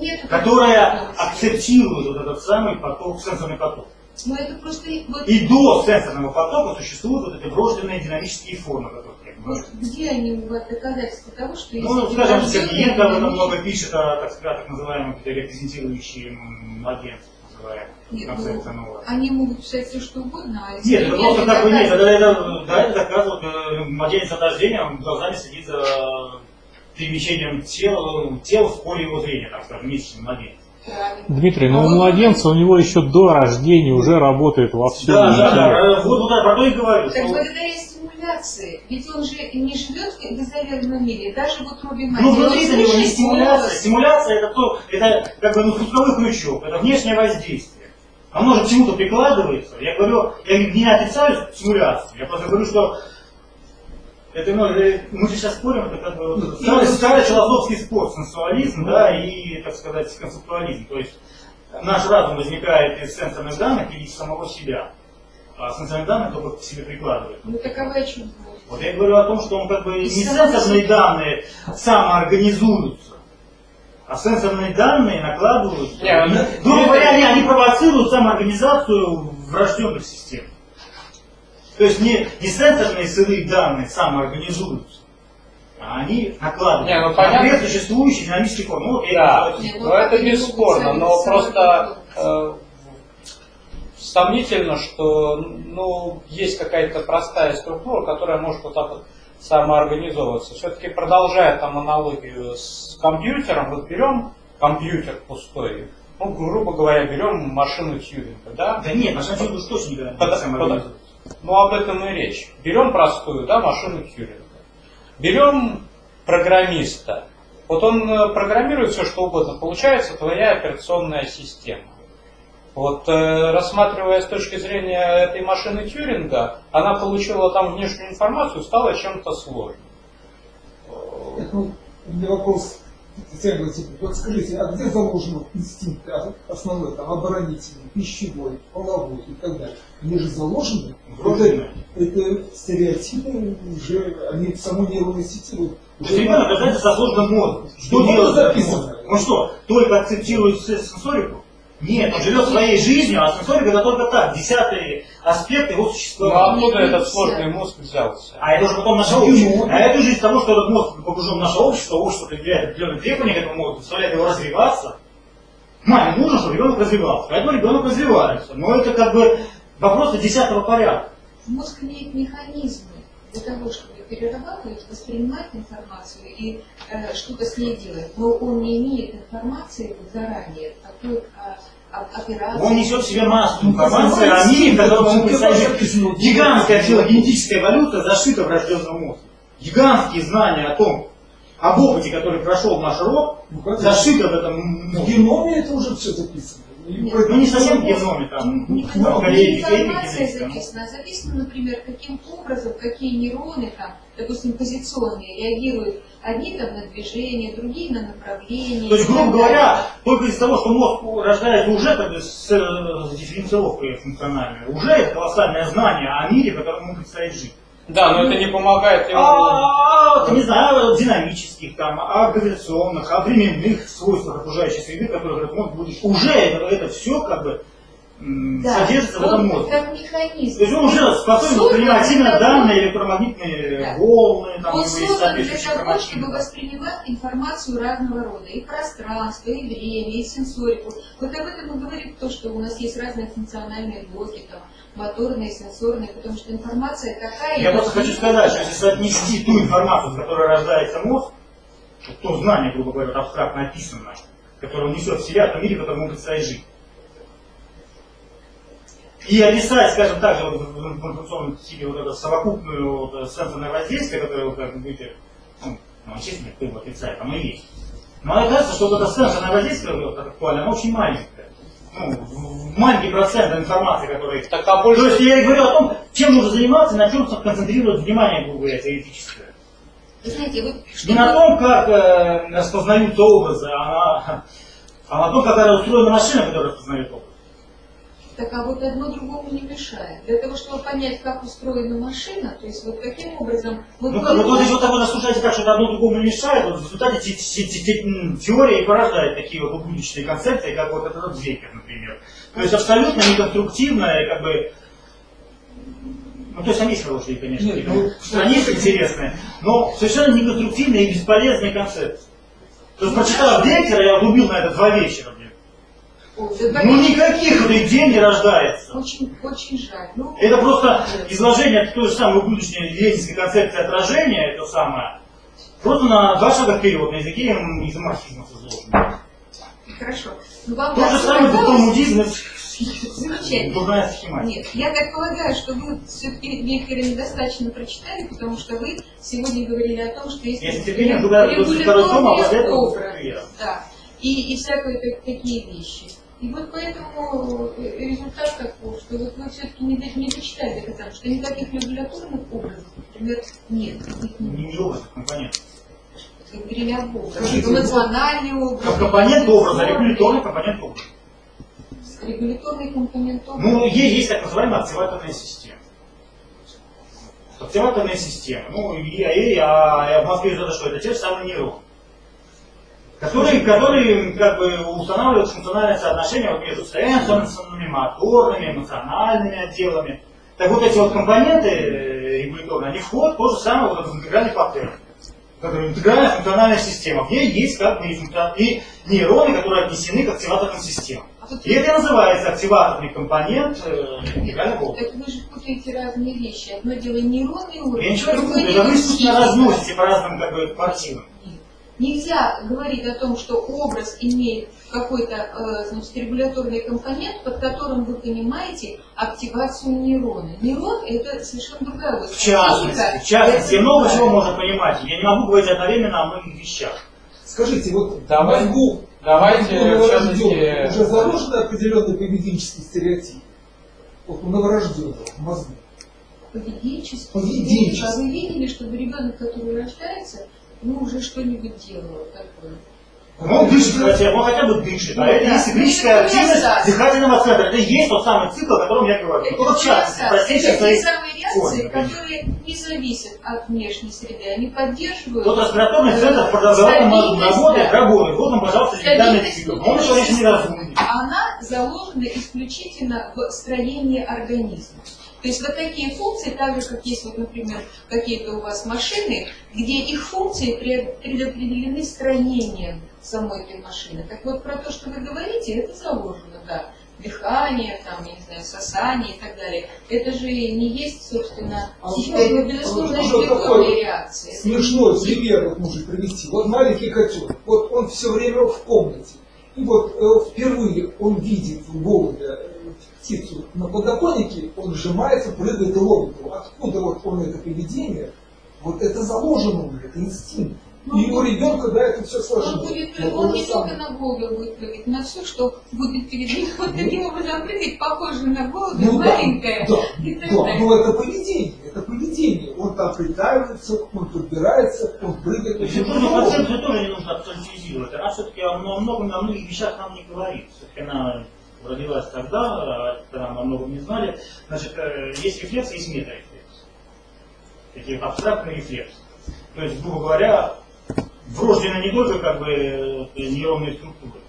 которая акцептирует вот этот самый поток, сенсорный поток. Но это просто... Вот, и до сенсорного потока существуют вот эти врожденные динамические формы, которые я говорю. Вот где они у вас доказательства того, что есть... Ну, скажем, Сергеенко об этом много пишет, о, так сказать, так называемых репрезентирующие младенцев, называемых. Нет, ну, они могут писать все, что угодно, а нет, это просто как бы нет, это, это, да, это доказывает, э, младенец от рождения, он глазами следит за перемещением тела, тела в поле его зрения, так скажем, месячный младенец. Дмитрий, но у младенца у него еще до рождения уже работает вовсю. Да, да, да, вот, вот про то и говорю. Так что... благодаря стимуляции, ведь он же не живет в беззаветном мире, даже в утробе матери. Ну, внутри него не стимуляция. Стимуляция это, то, это как бы ну, спусковой крючок, это внешнее воздействие. Оно же к чему-то прикладывается. Я говорю, я не отрицаю стимуляцию, я просто говорю, что это, ну, мы же сейчас спорим, это как бы вот, старый, старый философский спор, сенсуализм, да, и, так сказать, концептуализм. То есть наш разум возникает из сенсорных данных или из самого себя, а сенсорные данные только к себе прикладывают. Ну таково чудо. Вот я говорю о том, что он как бы не сенсорные данные самоорганизуются, а сенсорные данные накладываются. Грубо говоря, они, они провоцируют самоорганизацию врожденных систем. То есть не, не сенсорные сырые данные самоорганизуются, а они накладывают не, ну, на бред существующий динамический форм. Ну, да, но это бесспорно, но просто э, сомнительно, что ну, есть какая-то простая структура, которая может вот так вот самоорганизовываться. Все-таки продолжая там аналогию с компьютером, вот берем компьютер пустой, ну, грубо говоря, берем машину Тьюринга, да? Да нет, машина Тьюринга уж точно никогда не самоорганизуется. Ну, об этом и речь. Берем простую, да, машину Тьюринга. Берем программиста. Вот он программирует все, что угодно. Получается твоя операционная система. Вот э, рассматривая с точки зрения этой машины Тьюринга, она получила там внешнюю информацию, стала чем-то сложным. У меня вопрос. Вот скажите, а где заложен инстинкт основной, там, оборонительный, пищевой, половой и так далее? Они же заложены? Это, это стереотипы уже, они в самой нейронной сети. Вот, уже ребенок рождается со сложным мозгом. Что делать записано? Он что, только акцептирует сенсорику? Нет, он живет своей жизнью, а сенсорика это только так, десятый аспект его существования. Ну откуда этот сложный мозг взялся? А это уже потом наше общество. А это уже из того, что этот мозг погружен в наше общество, общество определяет определенные требования к этому мозгу, заставляет его развиваться. Маме нужно, чтобы ребенок развивался. Поэтому ребенок развивается. Но это как бы вопросы десятого порядка. Мозг имеет механизмы для того, чтобы перерабатывать, воспринимать информацию и э, что-то с ней делать. Но он не имеет информации заранее, такой а, операции. Он несет в себе массу информации о мире, в котором ему представляет гигантская филогенетическая эволюция зашита в врожденном мозге. Гигантские знания о том, об опыте, который прошел наш род, ну, зашито в этом мозге. В геноме это уже все записано. Нет, ну не совсем в геноме там. Не, не, ну, не информация записана, а записано, например, каким образом, какие нейроны там, допустим, позиционные, реагируют одни там на движение, другие на направление. То есть, грубо говоря, только из-за того, что мозг рождается уже как бы с, с дифференцировкой функциональной, уже это колоссальное знание о мире, в котором ему предстоит жить. Да, но это не помогает ему... А, не знаю, динамических, там, о гравитационных, о временных свойствах окружающей среды, которые этот мозг будет. Уже это, это все как бы да, содержится в этом мозге. Как механизм. То есть он уже способен воспринимать именно данные электромагнитные да. волны, там, он создан для того, чтобы воспринимать информацию разного рода, и пространство, и время, и сенсорику. Вот об этом мы говорим, то, что у нас есть разные функциональные блоки, там, моторные, сенсорные, потому что информация такая... Я просто хочу сказать, что если соотнести ту информацию, с которой рождается мозг, то знание, грубо говоря, абстрактно описанное, которое он несет в себя, в том мире, в котором ему предстоит жить. И описать, скажем так, вот, в информационном стиле вот это совокупную вот, сенсорное воздействие, которое вы как бы будете, ну, естественно, кто его отрицает, оно и есть. Но оказывается, что вот это сенсорное воздействие, вот, актуально, оно очень маленькое. Ну, маленький процент информации, который... Так, а больше... То есть я и говорю о том, чем нужно заниматься, на чем концентрировать внимание, грубо говоря, теоретическое. Вы знаете, вы... Не на том, как э, распознаются образы, а на, а на том, какая устроена машина, которая распознает образы. Так, а вот одно другому не мешает. Для того, чтобы понять, как устроена машина, то есть вот каким образом... Вот Ну как, вот, вот если вот вы рассуждаете так, что это одно другому не мешает, вот в результате те, те, те, те, теория и порождает такие вот ублюдочные концепции, как вот этот Вейкер, например. То есть абсолютно неконструктивная, как бы... Ну, то есть там есть хорошие, конечно, Нет, ну, страницы интересные, но совершенно неконструктивные и бесполезные концепции. То есть, прочитав Вейкера, я вот убил на это два вечера. О, да, Ну никаких вот идей не рождается. Очень, очень жаль. Ну, Это просто изложение той же самой будущей ленинской концепции отражения, это самое, просто на два шага вперед, на языке изоморфизма созложено. хорошо. Ну, вам То же так самое показалось? буквомудизм, Замечательно. дурная схематика. Нет, я так полагаю, что вы все-таки Вейкера недостаточно прочитали, потому что вы сегодня говорили о том, что есть Если терпение, туда второй том, а вот это образ, вот да, и, и всякие так- такие вещи. И вот поэтому результат такой, что вот вы все-таки не, до- не дочитали до конца, что никаких регуляторных образов, например, нет. Их Не, нет. не образ, а компонент. Мы говорили об образе. Скажите, Эмоциональный образ. Как компонент образа, регуляторный компонент образа. Регуляторный компонент образа. Ну, есть, есть так называемая активаторная система. Активаторная система. Ну, и, и, а, а в Москве это что? Это те же самые нейроны. Которые, которые как бы устанавливают функциональное соотношение вот между сенсорными, моторными, эмоциональными отделами. Так вот эти вот компоненты регуляторные, они входят в то же самое вот в интегральный паттерн. Который интегральная функциональная система. В ней есть как бы и, функцион... и нейроны, которые отнесены к активаторным системам. И это называется активаторный компонент э, интегрального облака. Так вы же путаете разные вещи. Одно дело нейронный уровень. Я ничего не другое путаю, дело это вы искусственно психика. разносите по разным как бы квартирам. Нельзя говорить о том, что образ имеет какой-то э, значит, регуляторный компонент, под которым вы понимаете активацию нейрона. Нейрон – это совершенно другая область. В частности, Психика в частности, это много другая. чего можно понимать. Я не могу говорить одновременно о многих вещах. Скажите, вот Давай- в мозгу давайте, у в новорожденного частности- уже заложены определенные поведенческие стереотипы. Вот у новорожденного в мозгу. Поведенческий. Поведенческий. А вы видели, чтобы ребенок, который рождается, ну, уже что-нибудь делал такое? Ну, он дышит, хотя, он хотя бы дышит. А это есть циклическая активность дыхательного центра. Это и есть тот самый цикл, о котором я говорю. Это, Ну, в частности, это простейшие те свои самые реакции, формы. которые не зависят от внешней среды. Они поддерживают... Тот респираторный центр в продолжительном мозгу стабильность, работает, да. работает. Вот он, пожалуйста, дигитальный Стабильность цикл. Он еще очень неразумный. Она заложена исключительно в строении организма. То есть вот такие функции, так же, как есть, вот, например, какие-то у вас машины, где их функции пред- предопределены строением самой этой машины. Так вот, про то, что вы говорите, это заложено, да. Дыхание, там, я не знаю, сосание и так далее. Это же не есть, собственно, А психика, вот но, это- безусловно, вот это регуляторные такой реакции. Это Смешной не- пример вот можно привести. Вот маленький котенок, вот он все время в комнате. И вот э, впервые он видит голубя, э, птицу на подоконнике, он сжимается, прыгает и ловит его. Откуда вот он это поведение? Вот это заложено уже, это инстинкт. Ну, И у ребенка, да, это все Он, сложно. будет, Но он то же не только самое. на голубя будет прыгать, на все, что будет перед ним. Вот таким образом прыгать, похоже на голубя, Ну да, маленькое. да, и так да, далее. но это поведение, это поведение. Он там притаивается, он подбирается, он прыгает. То есть эту концепцию тоже не нужно абсолютизировать. Она все-таки о многом, о многих вещах нам не говорит. Все-таки она родилась тогда, когда мы о многом не знали. Значит, есть рефлекс, есть метарефлекс. Такие абстрактные рефлексы. То есть, грубо говоря, врождены не только как бы нейронные структуры,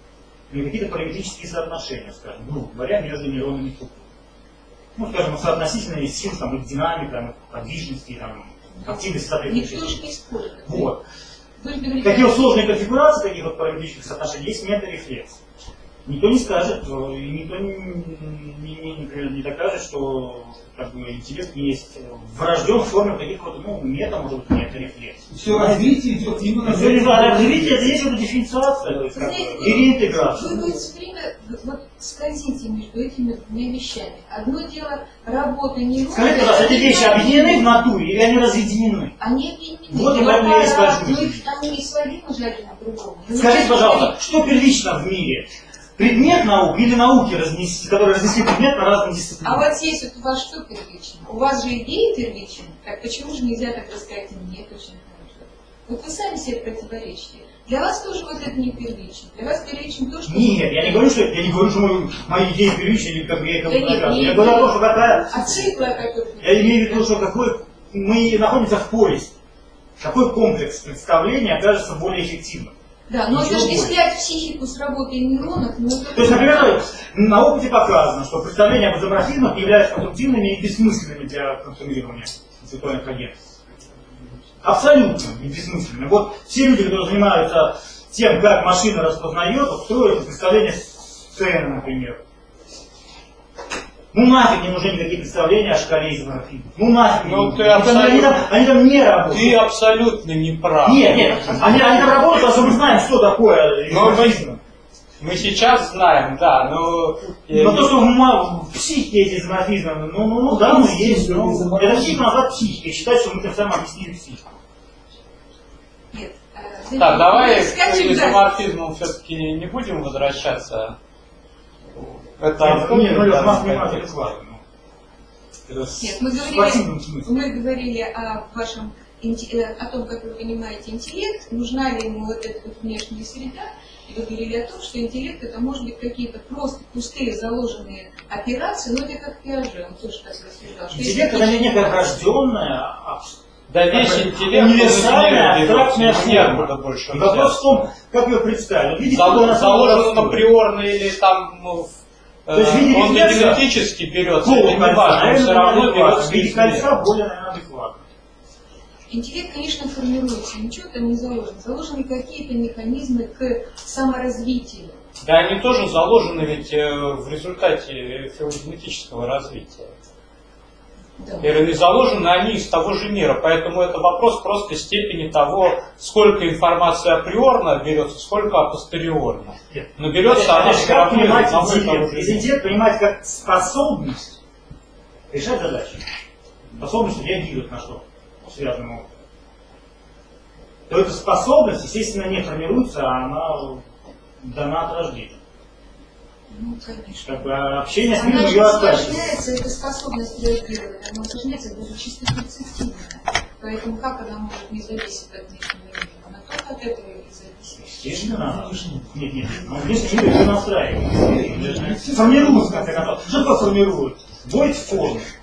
но и какие-то параметрические соотношения, скажем, грубо говоря, между нейронными структурами. Ну, скажем, соотносительные сил, там, их динамика, там, их подвижности, там, активности соответствующей. Никто же не спорит. Вот. Вы же говорите, Такие вот сложные конфигурации таких вот параметрических соотношений есть метарефлекс. Никто не скажет, и никто не, не, не, не докажет, что как бы, интеллект не есть врожден в форме каких-то, ну, мета, может быть, нет, рефлексий. Все развитие идет именно... Все развитие, это есть вот дифференциация, то есть, как бы, и реинтеграция. Вы будете все время вот, скользите между этими двумя вещами. Одно дело работа нейронов. Скажите, пожалуйста, эти вещи объединены в натуре или они разъединены? Они объединены. Вот и поэтому я и скажу. Ну, они не сводимы же один на другого. Скажите, пожалуйста, что первично в мире? Предмет наук или науки, разнесли, которые разнесли предмет на разные дисциплины? А вот здесь вот у вас что первично? У вас же идеи первичны. Так почему же нельзя так рассказать? Нет, очень хорошо. Вот вы сами себе противоречите. Для вас тоже вот это не первично. Для вас первично то, что... Нет, я не говорю, что я не говорю, что мои, мои идеи первичны, или как бы я это Да нет, доказываю. не Я говорю о том, что какая... А цикла, который... Я имею в виду, что какой мы находимся в поиске. Какой комплекс представления окажется более эффективным. Да, но Ничего это же не более. снять психику с работы нейронов, но это... То есть, например, на опыте показано, что представления об изоморфизмах являются конструктивными и бессмысленными для консумирования интеллектуальных агентов. Абсолютно бессмысленными. Вот все люди, которые занимаются тем, как машина распознает, вот строят представления сцены, например. Ну нафиг не нужны никакие представления о шкале изоморфизма. Ну нафиг. Ну, не ты нужны. абсолютно- Они там, они там не работают. Ты абсолютно не прав. Нет, нет, они, они там работают, потому что мы знаем, что такое Но изоморфизм. Мы сейчас знаем, да, но... я Но не- то, что в, ма- в психике эти изоморфизмы, ну, ну, ну да, ну есть, но это психика назад психика, и считать, что мы тем самым объяснили психику. Нет. э, Так, давай к скачем дальше. изоморфизму все-таки не будем возвращаться. Это Нет, ну, нет, ну, да, масс да, внимания да. адекватно. Это с Нет, мы с говорили, спортивным смыслом. мы говорили о вашем инте- э, о том, как вы понимаете интеллект, нужна ли ему вот эта вот внешняя среда, и вы говорили о том, что интеллект это может быть какие-то просто пустые заложенные операции, но это как Пиаже, он тоже так рассуждал. что если Интеллект это ты- не некая врожденная, Да весь как бы интеллект универсальная абстрактная форма. некуда больше И вопрос взять. в том, как ее представить. Видите, Зал- какой она Заложен самая априорно или там ну, То есть в виде э, он рефлекса генетически берется, это не полукольца, важно, он наверное, все равно адекватно. берется В виде из кольца мира. более, наверное, адекватно. Интеллект, конечно, формируется, ничего там не заложено. Заложены какие-то механизмы к саморазвитию. Да, они тоже заложены ведь э, в результате филогенетического развития. Да. И не заложены они из того же мира, поэтому это вопрос просто степени того, сколько информации априорно берется, сколько апостериорно. Нет. Но берется она Это все как равно из понимать одного и того интеллект? же Если мира. интеллект понимать как способность решать задачи, способность реагировать на что связанное опытом, то эта способность, естественно, не формируется, а она дана от рождения. Ну, конечно. Как бы общение с миром Она же ее оставит. усложняется, эта способность реагировать, она усложняется даже чисто перцептивно. Поэтому как она может не зависеть от внешнего мира? Она только от этого и зависит. Естественно, нет, нет, но внешний мир ее настраивает. Формирует, в конце концов. Что такое формирует? Вводит форму.